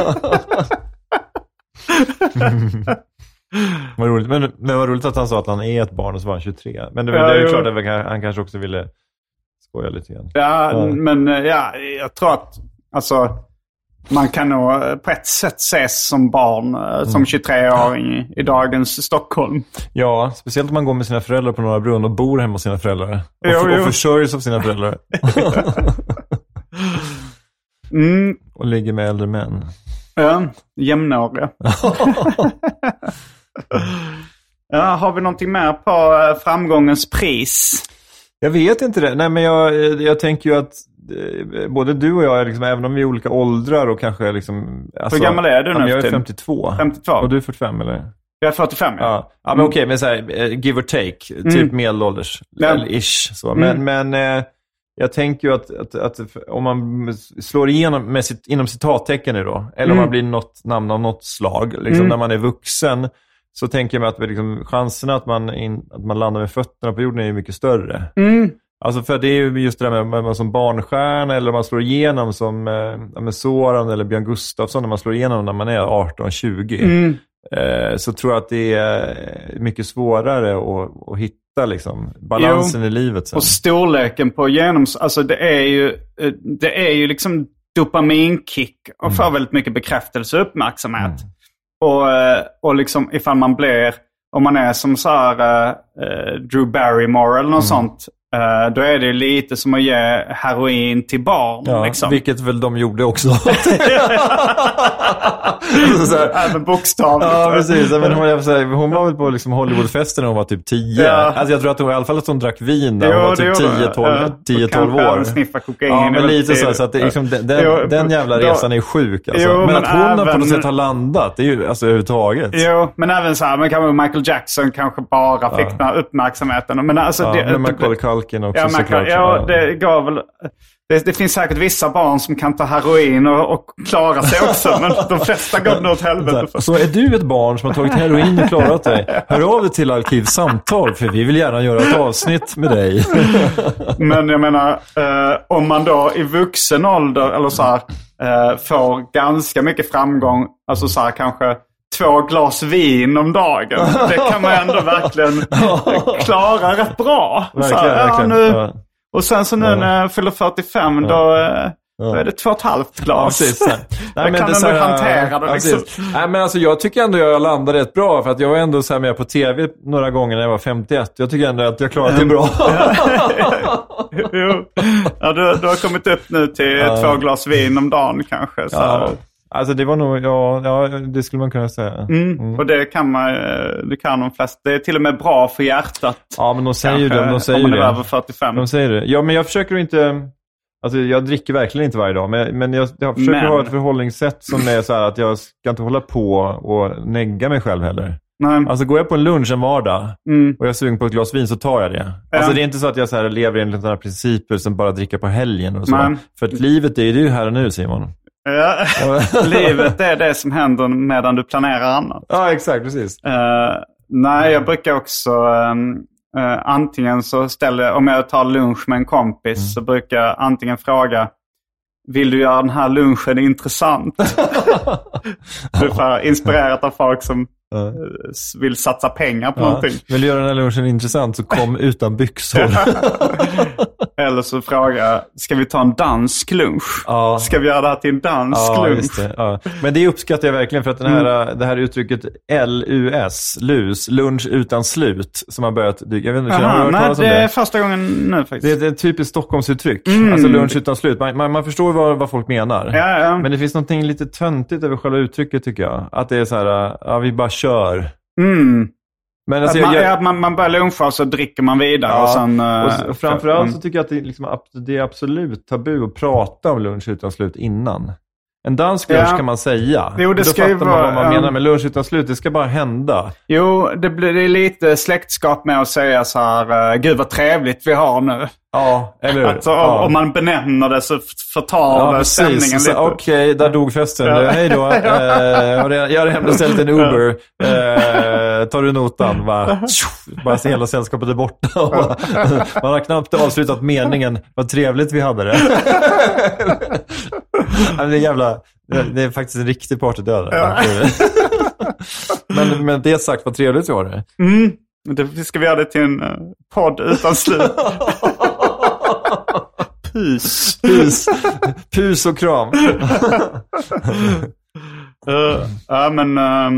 Vad roligt. Men vad roligt att han sa att han är ett barn och så var han 23. Men det är ju klart att han kanske också ville skoja lite grann. Men jag tror att alltså, Man kan nog på ett sätt ses som barn som 23-åring i dagens Stockholm. Ja, speciellt om man går med sina föräldrar på Norra Brunn och bor hemma hos sina föräldrar. Och försörjs av sina föräldrar. Och ligger med äldre män. Ja, jämnåriga. Ja, har vi någonting mer på framgångens pris? Jag vet inte det. Nej, men jag tänker ju att både du och jag är liksom, även om vi är olika åldrar och kanske liksom... Alltså, hur gammal är du nu? Jag är 52. 52. Och du är 45, eller? Jag är 45, ja. Ja, men okej, men så här, give or take. Typ medelålders. Eller ish. Så. Men jag tänker ju att om man slår igenom inom citattecken nu då, eller om man blir något namn av något slag, liksom när man är vuxen, så tänker jag mig att liksom, chanserna att man landar med fötterna på jorden är ju mycket större. Alltså för det är ju just det där med man som barnstjärna, eller man slår igenom som med Soran eller Björn Gustafsson, när man slår igenom när man är 18-20. Så tror jag att det är mycket svårare att hitta liksom balansen i livet sen. Och storleken på alltså det är ju liksom dopaminkick och får väldigt mycket bekräftelse och uppmärksamhet. Och liksom ifall man blir, om man är som så här Drew Barrymore eller något sånt, då är det lite som att ge heroin till barn. Ja, liksom. Vilket väl de gjorde också. Även bokstavligt. Ja, precis. Men hon var väl på liksom Hollywoodfesten när hon var typ 10. Ja. Alltså jag tror att hon, i alla fall att hon drack vin när hon var typ 10-12 år. Sniffa kokain. Ja, men lite så att det, liksom, den jävla resan är sjuk. Alltså. Men att hon även, på något sätt har landat, det är ju alltså överhuvudtaget. Jo, men även så här, men kanske Michael Jackson kanske bara fick den här uppmärksamheten. Men alltså men Macaulay Culkin också såklart. Det gav väl... Det finns säkert vissa barn som kan ta heroin och klara sig också, men de flesta går nog åt helvete. Så är du ett barn som har tagit heroin och klarat dig, hör av dig till Arkivsamtal, för vi vill gärna göra ett avsnitt med dig. Men jag menar, om man då i vuxen ålder eller så här, får ganska mycket framgång, alltså så här, kanske 2 glas vin om dagen, det kan man ändå verkligen klara rätt bra. Verkligen. Och sen så nu när jag fyller 45, då är det 2,5 glas. Ja, nej, men kan ändå hantera det. Liksom. Nej, men alltså, jag tycker ändå jag landade rätt bra. För att jag var ändå så här med på tv några gånger när jag var 51. Jag tycker ändå att jag klarade det bra. Jo. Ja, du har kommit upp nu till 2 glas vin om dagen kanske. Så. Ja. Alltså det var nog, ja, det skulle man kunna säga. Och det kan de flesta. Det är till och med bra för hjärtat. Ja, men de säger ju det. De säger det. Över 45. De säger det. Ja, men jag försöker inte... Alltså jag dricker verkligen inte varje dag. Men jag försöker ha ett förhållningssätt som är så här att jag ska inte hålla på och negga mig själv heller. Nej. Alltså går jag på en lunch en vardag och jag är sugen på ett glas vin, så tar jag det. Alltså det är inte så att jag så här lever enligt sådana principer som bara dricka på helgen och så. För att livet är ju här och nu, Simon. Ja, livet är det som händer medan du planerar annat. Ja, exakt, precis. Nej, jag brukar också antingen så om jag tar lunch med en kompis så brukar jag antingen fråga: vill du göra den här lunchen intressant? Du får inspirerat av folk som vill satsa pengar på någonting. Vill du göra den här lunchen intressant, så kom utan byxor. Eller så fråga: ska vi ta en dansk lunch? Ja. Ska vi göra det här till en dansk lunch? Just det. Ja. Men det uppskattar jag verkligen, för att det här uttrycket LUS, lunch utan slut, som har börjat dyka. Jag vet inte, nej, det är första gången nu faktiskt. Det är ett typiskt Stockholmsuttryck. Alltså lunch utan slut. Man förstår vad folk menar. Ja. Men det finns någonting lite töntigt över själva uttrycket, tycker jag. Att det är så här, vi bara kör. Men alltså man börjar luncha och så dricker man vidare. Och sen, och framförallt så tycker jag att det är absolut tabu att prata om lunch utan slut innan. En dansk lunch kan man säga. Jo, det ska ju vara, vad man menar med lunch utan slut. Det ska bara hända. Jo, det är lite släktskap med att säga så här: gud vad trevligt vi har nu. Ja, eller hur? Alltså, om man benämner det så förtar det stämningen lite. Okej, där dog festen. Hej då. Jag har redan beställt en Uber. Tar du notan? Bara hela sällskapet är borta. Man har knappt avslutat meningen. Vad trevligt vi hade det. Det är faktiskt en riktig partydöd. Men det sagt, vad trevligt vi har det. Det ska vi göra det till en podd utan slut. Pus och kram. Ja, men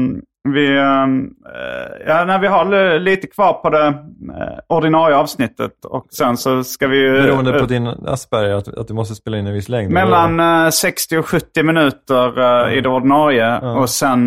vi har lite kvar på det ordinarie avsnittet. Och sen så ska vi ju... Beroende på din Asperger att du måste spela in en viss längd. Mellan 60 och 70 minuter i det ordinarie. Och sen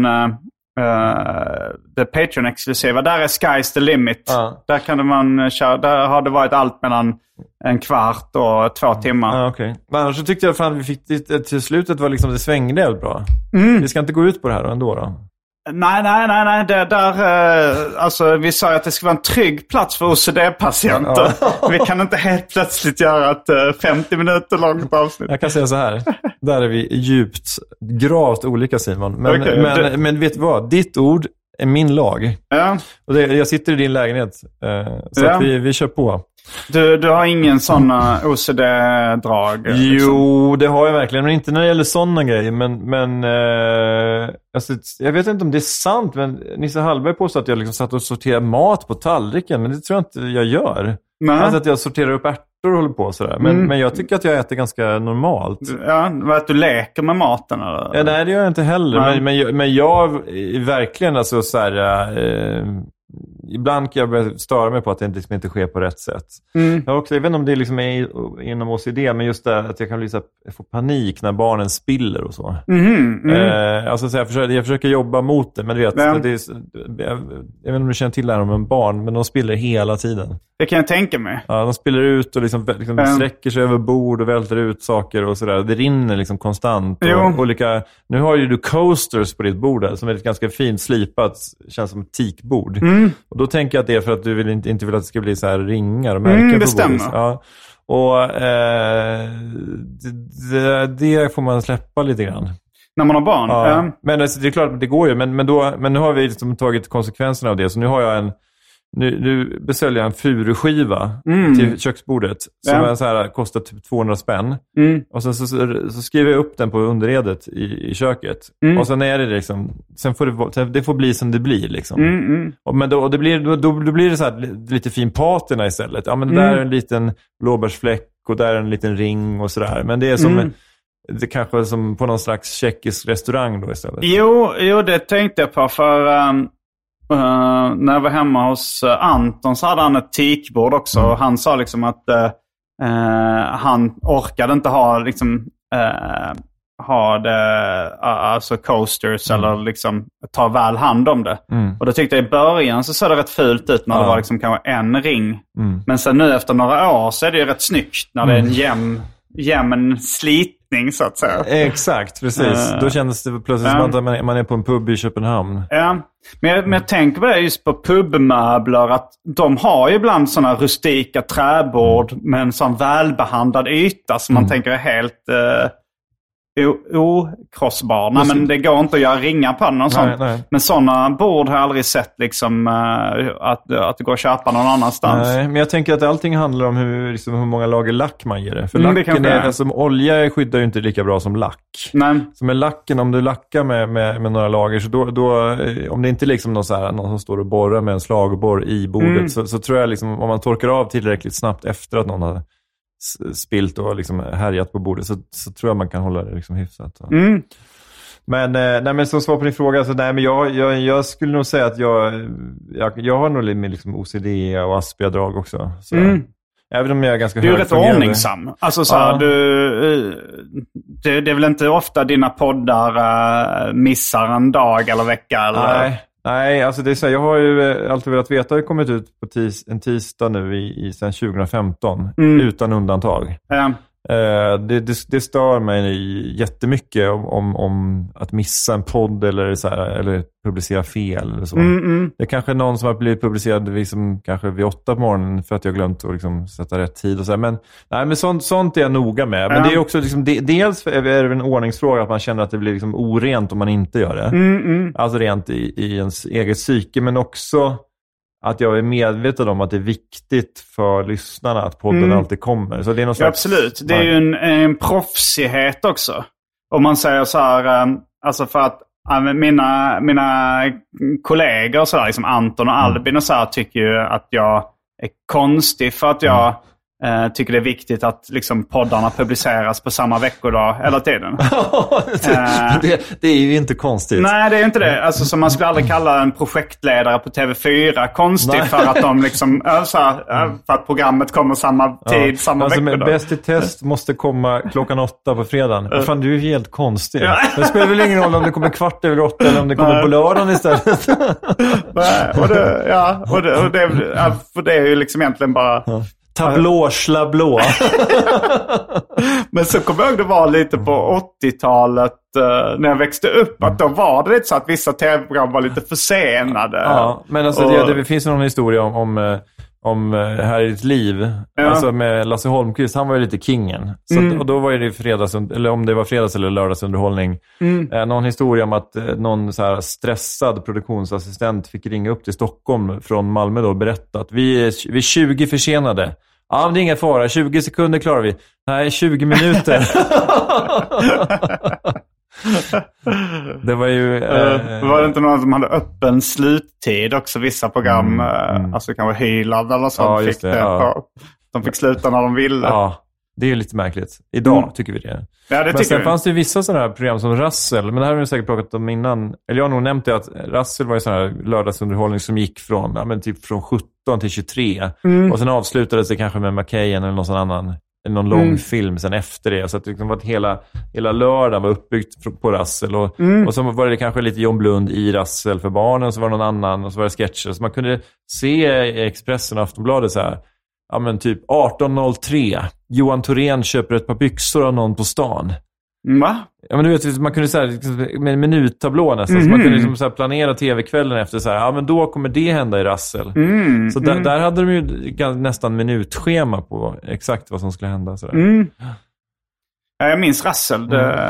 det Patreon-exklusiva. Där är Sky's the limit. Där kan man köra. Där har det varit allt mellan en kvart och 2 timmar. Okay. Men annars så tyckte jag att vi fick till slutet var liksom det svängde helt bra. Vi ska inte gå ut på det här ändå då? Nej. Det där, alltså, vi sa att det ska vara en trygg plats för OCD-patienter. Vi kan inte helt plötsligt göra ett 50 minuter långt avsnitt. Jag kan säga så här. Där är vi djupt, gravt olika, Simon. Men vet du vad? Ditt ord är min lag. Ja. Och jag sitter i din lägenhet. Så att vi kör på. Du har ingen sådana OCD-drag? Jo, det har jag verkligen. Men inte när det gäller sådana grejer. Men alltså, jag vet inte om det är sant. Men Nisse Hallberg påstår att jag liksom satt och sorterade mat på tallriken. Men det tror jag inte jag gör. Alltså att jag sorterar upp ärtor och håller på sådär. Men jag tycker att jag äter ganska normalt. Ja, att du leker med maten eller? Ja, nej, det gör jag inte heller. Men jag verkligen alltså såhär... ibland kan jag börja störa mig på att det liksom inte sker på rätt sätt. Jag vet inte om det liksom är inom OCD, men just det att jag kan bli så här, få panik när barnen spiller och så. Alltså så jag försöker jobba mot det, men du vet, jag vet inte om du känner till det här om barn, men de spiller hela tiden. Det kan jag tänka mig. Ja, de spiller ut och liksom sträcker sig över bord och välter ut saker och sådär. Det rinner liksom konstant. Och nu har ju du coasters på ditt bord här, som är ett ganska fint slipat, känns som ett teakbord. Och då tänker jag att det är för att du inte vill att det ska bli så här ringar och märken på bordet. Ja. Och det får man släppa lite grann. När man har barn? Ja. Men alltså, det är klart att det går ju. Men nu har vi liksom tagit konsekvenserna av det. Så nu har jag nu besöker jag en furuskiva till köksbordet som är så här, kostar typ 200 spänn. Och sen så skriver jag upp den på underredet i köket. Och sen är det liksom, sen får det får bli som det blir liksom. Men då blir det så här lite fin patina istället. Ja, men där är en liten blåbärsfläck och där är en liten ring och sådär. Men det är som det kanske är som på någon slags tjeckisk restaurang då istället. Jo, det tänkte jag på för när jag var hemma hos Anton så hade han ett teakbord också. Och han sa liksom att han orkade inte ha liksom ha det, alltså coasters eller liksom ta väl hand om det. Och då tyckte jag i början så såg det rätt fult ut när det var liksom kanske en ring. Men sen nu efter några år så är det ju rätt snyggt när det är en jämn slitning så att säga. Exakt, precis. Då kändes det plötsligt som att man är på en pub i Köpenhamn. Ja, men jag tänker på det just på pubmöbler att de har ju ibland sådana rustika träbord med en sån välbehandlad yta som man tänker är helt okrossbar. Men det går inte att göra ringar på den och sånt. Nej. Men sådana bord har jag aldrig sett liksom, att det går att köpa någon annanstans. Nej, men jag tänker att allting handlar om hur många lager lack man ger det. För lacken alltså, olja skyddar ju inte lika bra som lack. Nej. Så med lacken, om du lackar med några lager så då om det inte är liksom någon som står och borrar med en slagborr i bordet så tror jag liksom, om man torkar av tillräckligt snabbt efter att någon har spilt och liksom härjat på bordet så tror jag man kan hålla det liksom hyfsat. Men som svar på din fråga så men jag skulle nog säga att jag har nog med liksom OCD och Asperger-drag också. Så. Även om jag är ganska hög. Du är rätt ordningsam. Alltså så här, det är väl inte ofta dina poddar missar en dag eller vecka eller? Nej, alltså det är så här, jag har ju alltid velat veta, jag har kommit ut på en tisdag nu sedan 2015 utan undantag. Det stör mig jättemycket om att missa en podd eller publicera fel eller så. Det är kanske någon som har blivit publicerad liksom, kanske vid 8 på morgonen för att jag glömt att liksom, sätta rätt tid och så här. Men sånt är jag noga med. Men det är också liksom, dels är det en ordningsfråga att man känner att det blir liksom orent om man inte gör det. Alltså rent i ens eget psyke, men också att jag är medveten om att det är viktigt för lyssnarna att podden alltid kommer. Så det är någon slags... Absolut. Det är ju en proffsighet också. Om man säger så här, alltså för att mina kollegor och så där, liksom Anton och Albin och så här, tycker ju att jag är konstig för att jag tycker det är viktigt att liksom poddarna publiceras på samma veckodag hela tiden. det är ju inte konstigt. Nej, det är inte det. Alltså, så man skulle aldrig kalla en projektledare på TV4 konstig för att de liksom för att programmet kommer samma tid, samma veckodag. Bäst i test måste komma 8:00 på fredagen. Fan, du är helt konstig. Det spelar väl ingen roll om det kommer 8:15 eller om det kommer på lördagen istället. För det är ju liksom egentligen bara... Tablå, slablå. Men så kommer jag ihåg det var lite på 80-talet när jag växte upp. Att då var det lite så att vissa tv-program var lite försenade. Ja, men alltså det finns någon historia om Här i ditt liv. Ja. Alltså med Lasse Holmqvist, han var ju lite kingen. Så och då var det eller om det var fredags- eller lördagsunderhållning. Någon historia om att någon så här stressad produktionsassistent fick ringa upp till Stockholm från Malmö då och berätta att vi är 20 försenade. Ja, men det är inga fara. 20 sekunder klarar vi. Nej, 20 minuter. Det var ju... var det inte någon som hade öppen sluttid också? Vissa program, alltså kanske Hyland eller sånt, fick det. De fick sluta när de ville. Ja, det är ju lite märkligt. Idag tycker vi det. Ja, men sen fanns det ju vissa sådana här program som Russell. Men det här har vi säkert pratat om innan. Eller jag har nog nämnt det att Russell var ju sån här lördagsunderhållning som gick från 17 till 23. Och sen avslutades det kanske med McKayen eller någon sån annan. Någon lång film sen efter det. Så att det liksom var att hela lördagen var uppbyggt på Russell. Och så var det kanske lite John Blund i Russell för barnen. Och så var det någon annan. Och så var det sketcher. Så man kunde se i Expressen och Aftonbladet så här. Ja men typ 18.03. Johan Thorén köper ett par byxor av någon på stan. Va? Ja men du vet, man kunde säga med en minuttablå nästan. Så man kunde liksom så här planera tv-kvällen efter så här. Ja men då kommer det hända i Russell. Så där hade de ju nästan minutschema på exakt vad som skulle hända. Så där. Ja, jag minns Russell.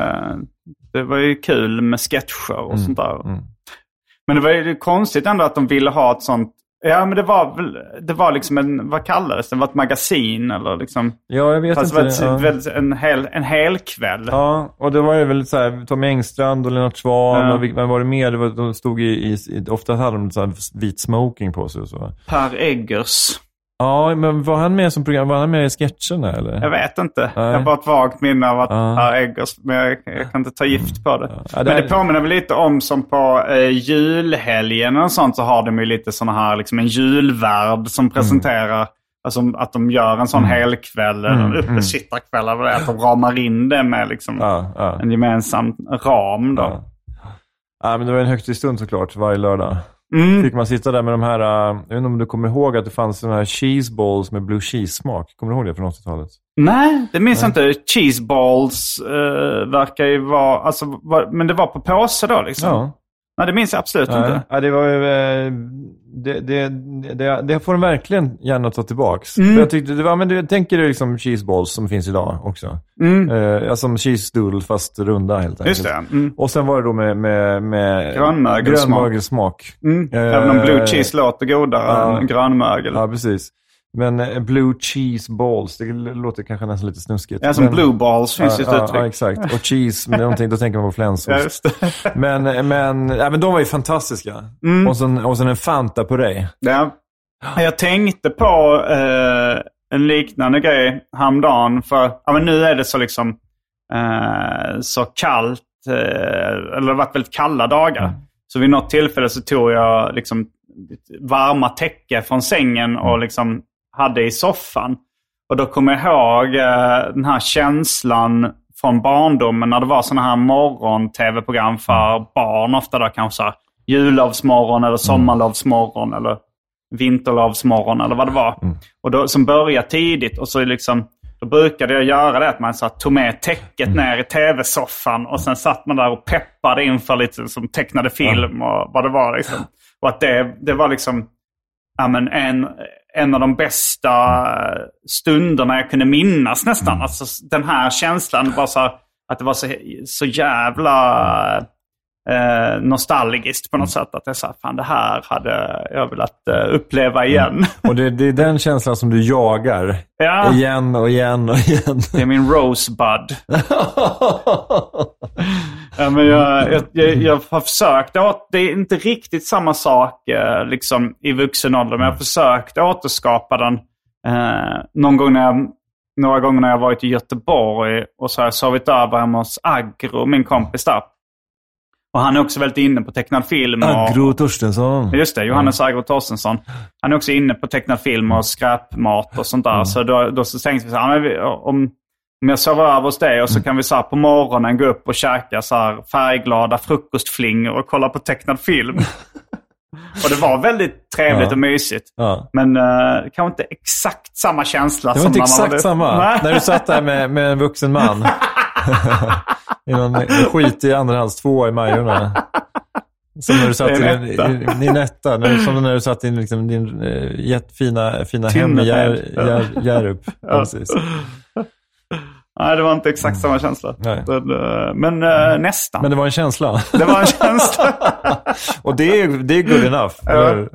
Det var ju kul med sketcher och sånt där. Men det var ju konstigt ändå att de ville ha ett sånt. Ja, men det var liksom vad kallades det? Det var ett magasin eller liksom. Ja, jag vet inte. En hel kväll. Ja, och det var ju väl så här Tom Engstrand och Lennart Swahn och vad var det mer? De stod ofta hade de så här vit smoking på sig och så. Per Eggers. Ja, men var han med som program? Var han med i sketcherna eller? Jag vet inte. Nej. Jag har bara ett vagt minne av att Per Eggers, men jag kan inte ta gift på det. Men det påminner väl lite om som på julhelgen och sånt, så har de ju lite såna här liksom en julvärd som presenterar, alltså att de gör en sån helkväll eller en uppesittarkväll eller att de ramar in det med liksom en gemensam ram då. Ja, men det var en högtidsstund såklart varje lördag. Fick man sitta där med de här, jag vet inte om du kommer ihåg att det fanns såna här cheese balls med blue cheese-smak. Kommer du ihåg det från 80-talet? Nej, det minns jag inte. Cheese balls verkar ju vara, alltså, men det var på påse då liksom. Ja. Nej, det minns jag absolut inte. Ja, det var ju, det får de verkligen gärna ta tillbaks. För jag tyckte det var, men du tänker du liksom cheese balls som finns idag också. Som cheese doodle fast runda helt enkelt. Just det. Och sen var det då med grönmögelsmak. Även om blue cheese låter godare än grönmögel. Ja, precis. Men blue cheese balls, det låter kanske nästan lite snuskigt. Ja, som blue balls finns ju ett uttryck. Ja, exakt. Och cheese, med någonting, då tänker man på flänsost. Ja, men de var ju fantastiska. Och sen en Fanta på dig. Ja. Jag tänkte på en liknande grej häromdagen. För men nu är det så liksom så kallt, eller det har varit väldigt kalla dagar. Så vid något tillfälle så tog jag liksom varma täcke från sängen och liksom hade i soffan. Och då kommer jag ihåg den här känslan från barndomen när det var såna här morgon-tv-program för barn. Ofta då kanske så här, jullovsmorgon eller sommarlovsmorgon eller vinterlovsmorgon eller vad det var. Och då, som började tidigt och så liksom, då brukade jag göra det att man så tog med täcket ner i tv-soffan och sen satt man där och peppade inför lite som tecknade film och vad det var liksom. Och att det var liksom en av de bästa stunderna jag kunde minnas nästan. Alltså den här känslan var så att det var så jävla nostalgiskt på något sätt. Att jag sa, fan det här hade jag velat uppleva igen. Och det är den känslan som du jagar. Ja. Igen och igen och igen. Det är min Rosebud. Ja, men jag har försökt. Det är inte riktigt samma sak liksom i vuxen ålder. Men jag har försökt återskapa den Några gånger när jag varit i Göteborg och så har jag sovit över hemma hos Agro, min kompis där. Och han är också väldigt inne på tecknad film. Agro Torstensson. Just det, Johannes Agro Torstensson. Han är också inne på tecknad film och skräpmat och sånt där. Så då så tänkte vi så här, om jag sover över hos dig och så kan vi så här på morgonen gå upp och käka så här färgglada frukostflingor och kolla på tecknad film. Och det var väldigt trevligt och mysigt. Ja. Men kanske inte exakt samma känsla. Det var inte exakt samma. När du satt där med en vuxen man. I någon skit i andrahands 2 i Majorna. Som när du satt i din etta. Som när du satt i liksom, din jättefina hem i Hjärup. Precis. Nej, det var inte exakt samma känsla. Men nästan. Men det var en känsla. Det var en känsla. Och det är good enough. Ja.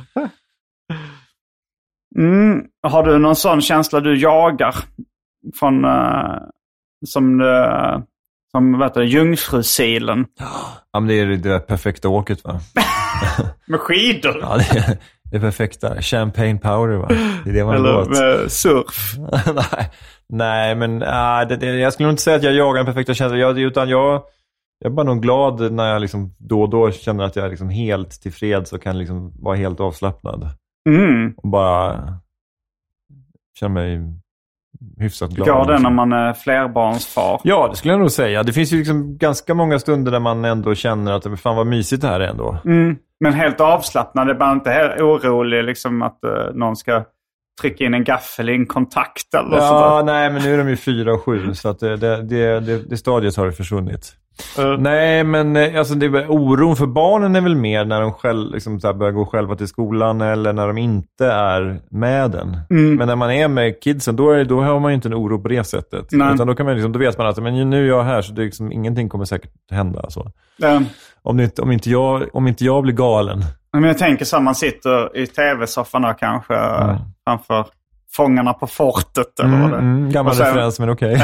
Har du någon sån känsla du jagar från som vet du, Jungfrusilen? Ja, men det är det perfekta åket, va? Med skidor? Ja, det är perfekta. Champagne powder, va? Det är det man eller med surf? Nej, men jag skulle nog inte säga att jag jagar en perfekta känsla. Utan jag är bara nog glad när jag liksom då och då känner att jag är liksom helt tillfreds och kan liksom vara helt avslappnad. Och bara känna mig hyfsat glad. Går det när man är flerbarnsfar? Ja, det skulle jag nog säga. Det finns ju liksom ganska många stunder där man ändå känner att fan vad mysigt det här är ändå. Men helt avslappnad, det är bara inte helt orolig liksom att någon ska trycka in en gaffel i en kontakt eller sådär. Nej, men nu är de ju 4 och 7 så att det stadiet har det försvunnit. Nej, men alltså oron för barnen är väl mer när de själv liksom så här börjar gå själva till skolan eller när de inte är med den. Men när man är med kidsen då har man ju inte en oro på det sättet. Utan då kan man liksom, då vet man att men nu är jag här så det liksom, ingenting kommer säkert hända så. Om inte jag blir galen. Men jag tänker så, man sitter i tv-soffan då kanske framför Fångarna på fortet eller vad det. Gammal referens, men okej.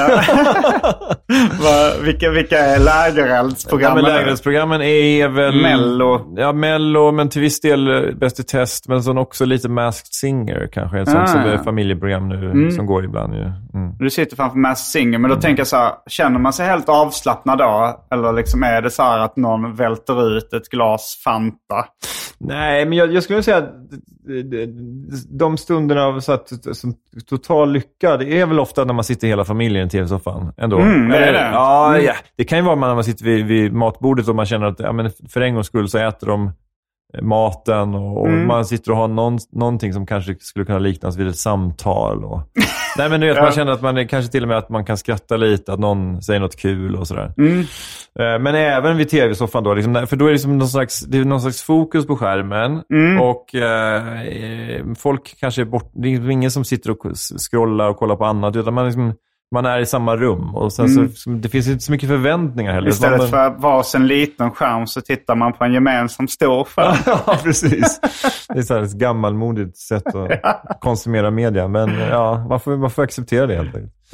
Vilka är lägereldsprogrammen? Lägereldsprogrammen är väl Mello. Ja, Mello, men till viss del Bäst i test, men så också lite Masked Singer kanske, ett sånt som är familjeprogram nu som går ibland ju. Du sitter framför Masked Singer, men då tänker jag så här, känner man sig helt avslappnad då? Eller liksom är det så här att någon välter ut ett glas Fanta? Nej, men jag skulle säga att de stunderna av så att som total lycka, det är väl ofta när man sitter hela familjen i tv-soffan ändå. Det är det. Ja, det kan ju vara när man sitter vid matbordet och man känner att men för en gångs skull så äter de maten och man sitter och har någonting som kanske skulle kunna liknas vid ett samtal. Nej, men du vet, man känner att man kanske till och med att man kan skratta lite, att någon säger något kul och sådär. Men även vid tv-soffan då, liksom, för då är det liksom någon slags fokus på skärmen och folk kanske är bort, det är ingen som sitter och scrollar och kollar på annat, utan man är i samma rum och sen så det finns inte så mycket förväntningar heller. Istället för att vara en liten skärm så tittar man på en gemensam stor skärm. Ja, precis. Det är så här ett gammalmodigt sätt att konsumera media, men ja, man får acceptera det helt enkelt.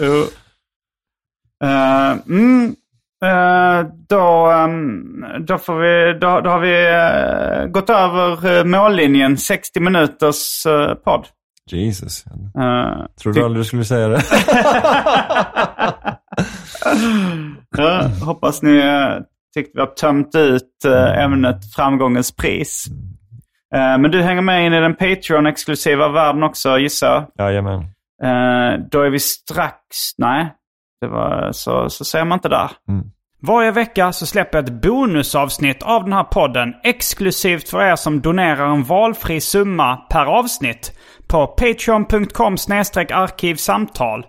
Då har vi gått över mållinjen 60 minuters podd. Jesus. Tror du aldrig du skulle säga det? Hoppas ni tyckte vi har tömt ut ämnet framgångens pris. Men du hänger med in i den Patreon-exklusiva världen också, gissar. Jajamän. Då är vi strax... Nej, det var så säger man inte där. Varje vecka så släpper jag ett bonusavsnitt av den här podden exklusivt för er som donerar en valfri summa per avsnitt på patreon.com/arkivsamtal.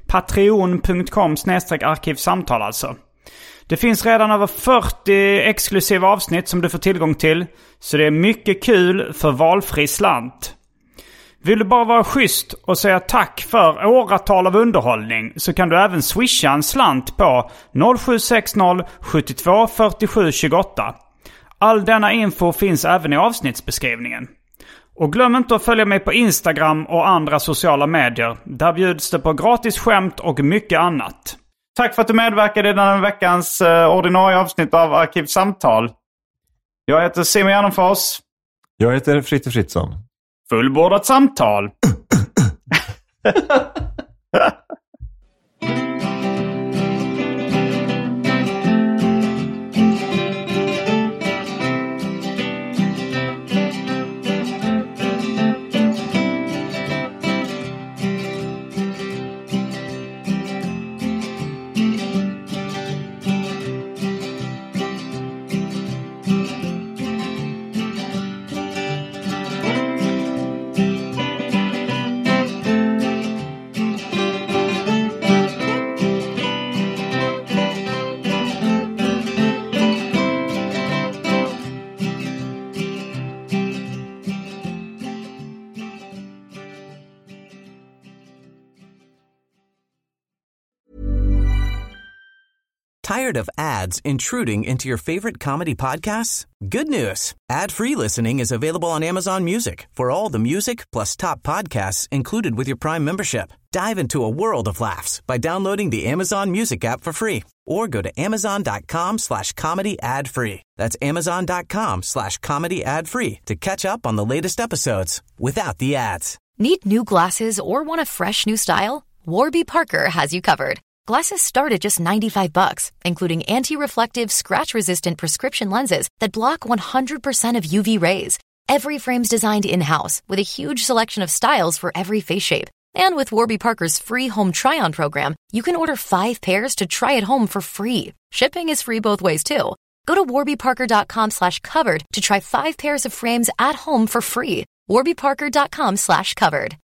Patreon.com/arkivsamtal alltså. Det finns redan över 40 exklusiva avsnitt som du får tillgång till, så det är mycket kul för valfri slant. Vill du bara vara schysst och säga tack för åratal av underhållning, så kan du även swisha en slant på 0760 72 47 28. All denna info finns även i avsnittsbeskrivningen. Och glöm inte att följa mig på Instagram och andra sociala medier. Där bjuds det på gratis skämt och mycket annat. Tack för att du medverkade i denna veckans ordinarie avsnitt av Arkivsamtal. Jag heter Simon Gärdenfors. Jag heter Fritte Fritzson. Fullbordat samtal. Tired of ads intruding into your favorite comedy podcasts? Good news. Ad-free listening is available on Amazon Music for all the music plus top podcasts included with your Prime membership. Dive into a world of laughs by downloading the Amazon Music app for free or go to amazon.com/comedy ad-free. That's amazon.com/comedy ad-free to catch up on the latest episodes without the ads. Need new glasses or want a fresh new style? Warby Parker has you covered. Glasses start at just $95, including anti-reflective, scratch-resistant prescription lenses that block 100% of UV rays. Every frame's designed in-house with a huge selection of styles for every face shape. And with Warby Parker's free home try-on program, you can order 5 pairs to try at home for free. Shipping is free both ways, too. Go to warbyparker.com/covered to try 5 pairs of frames at home for free. warbyparker.com/covered.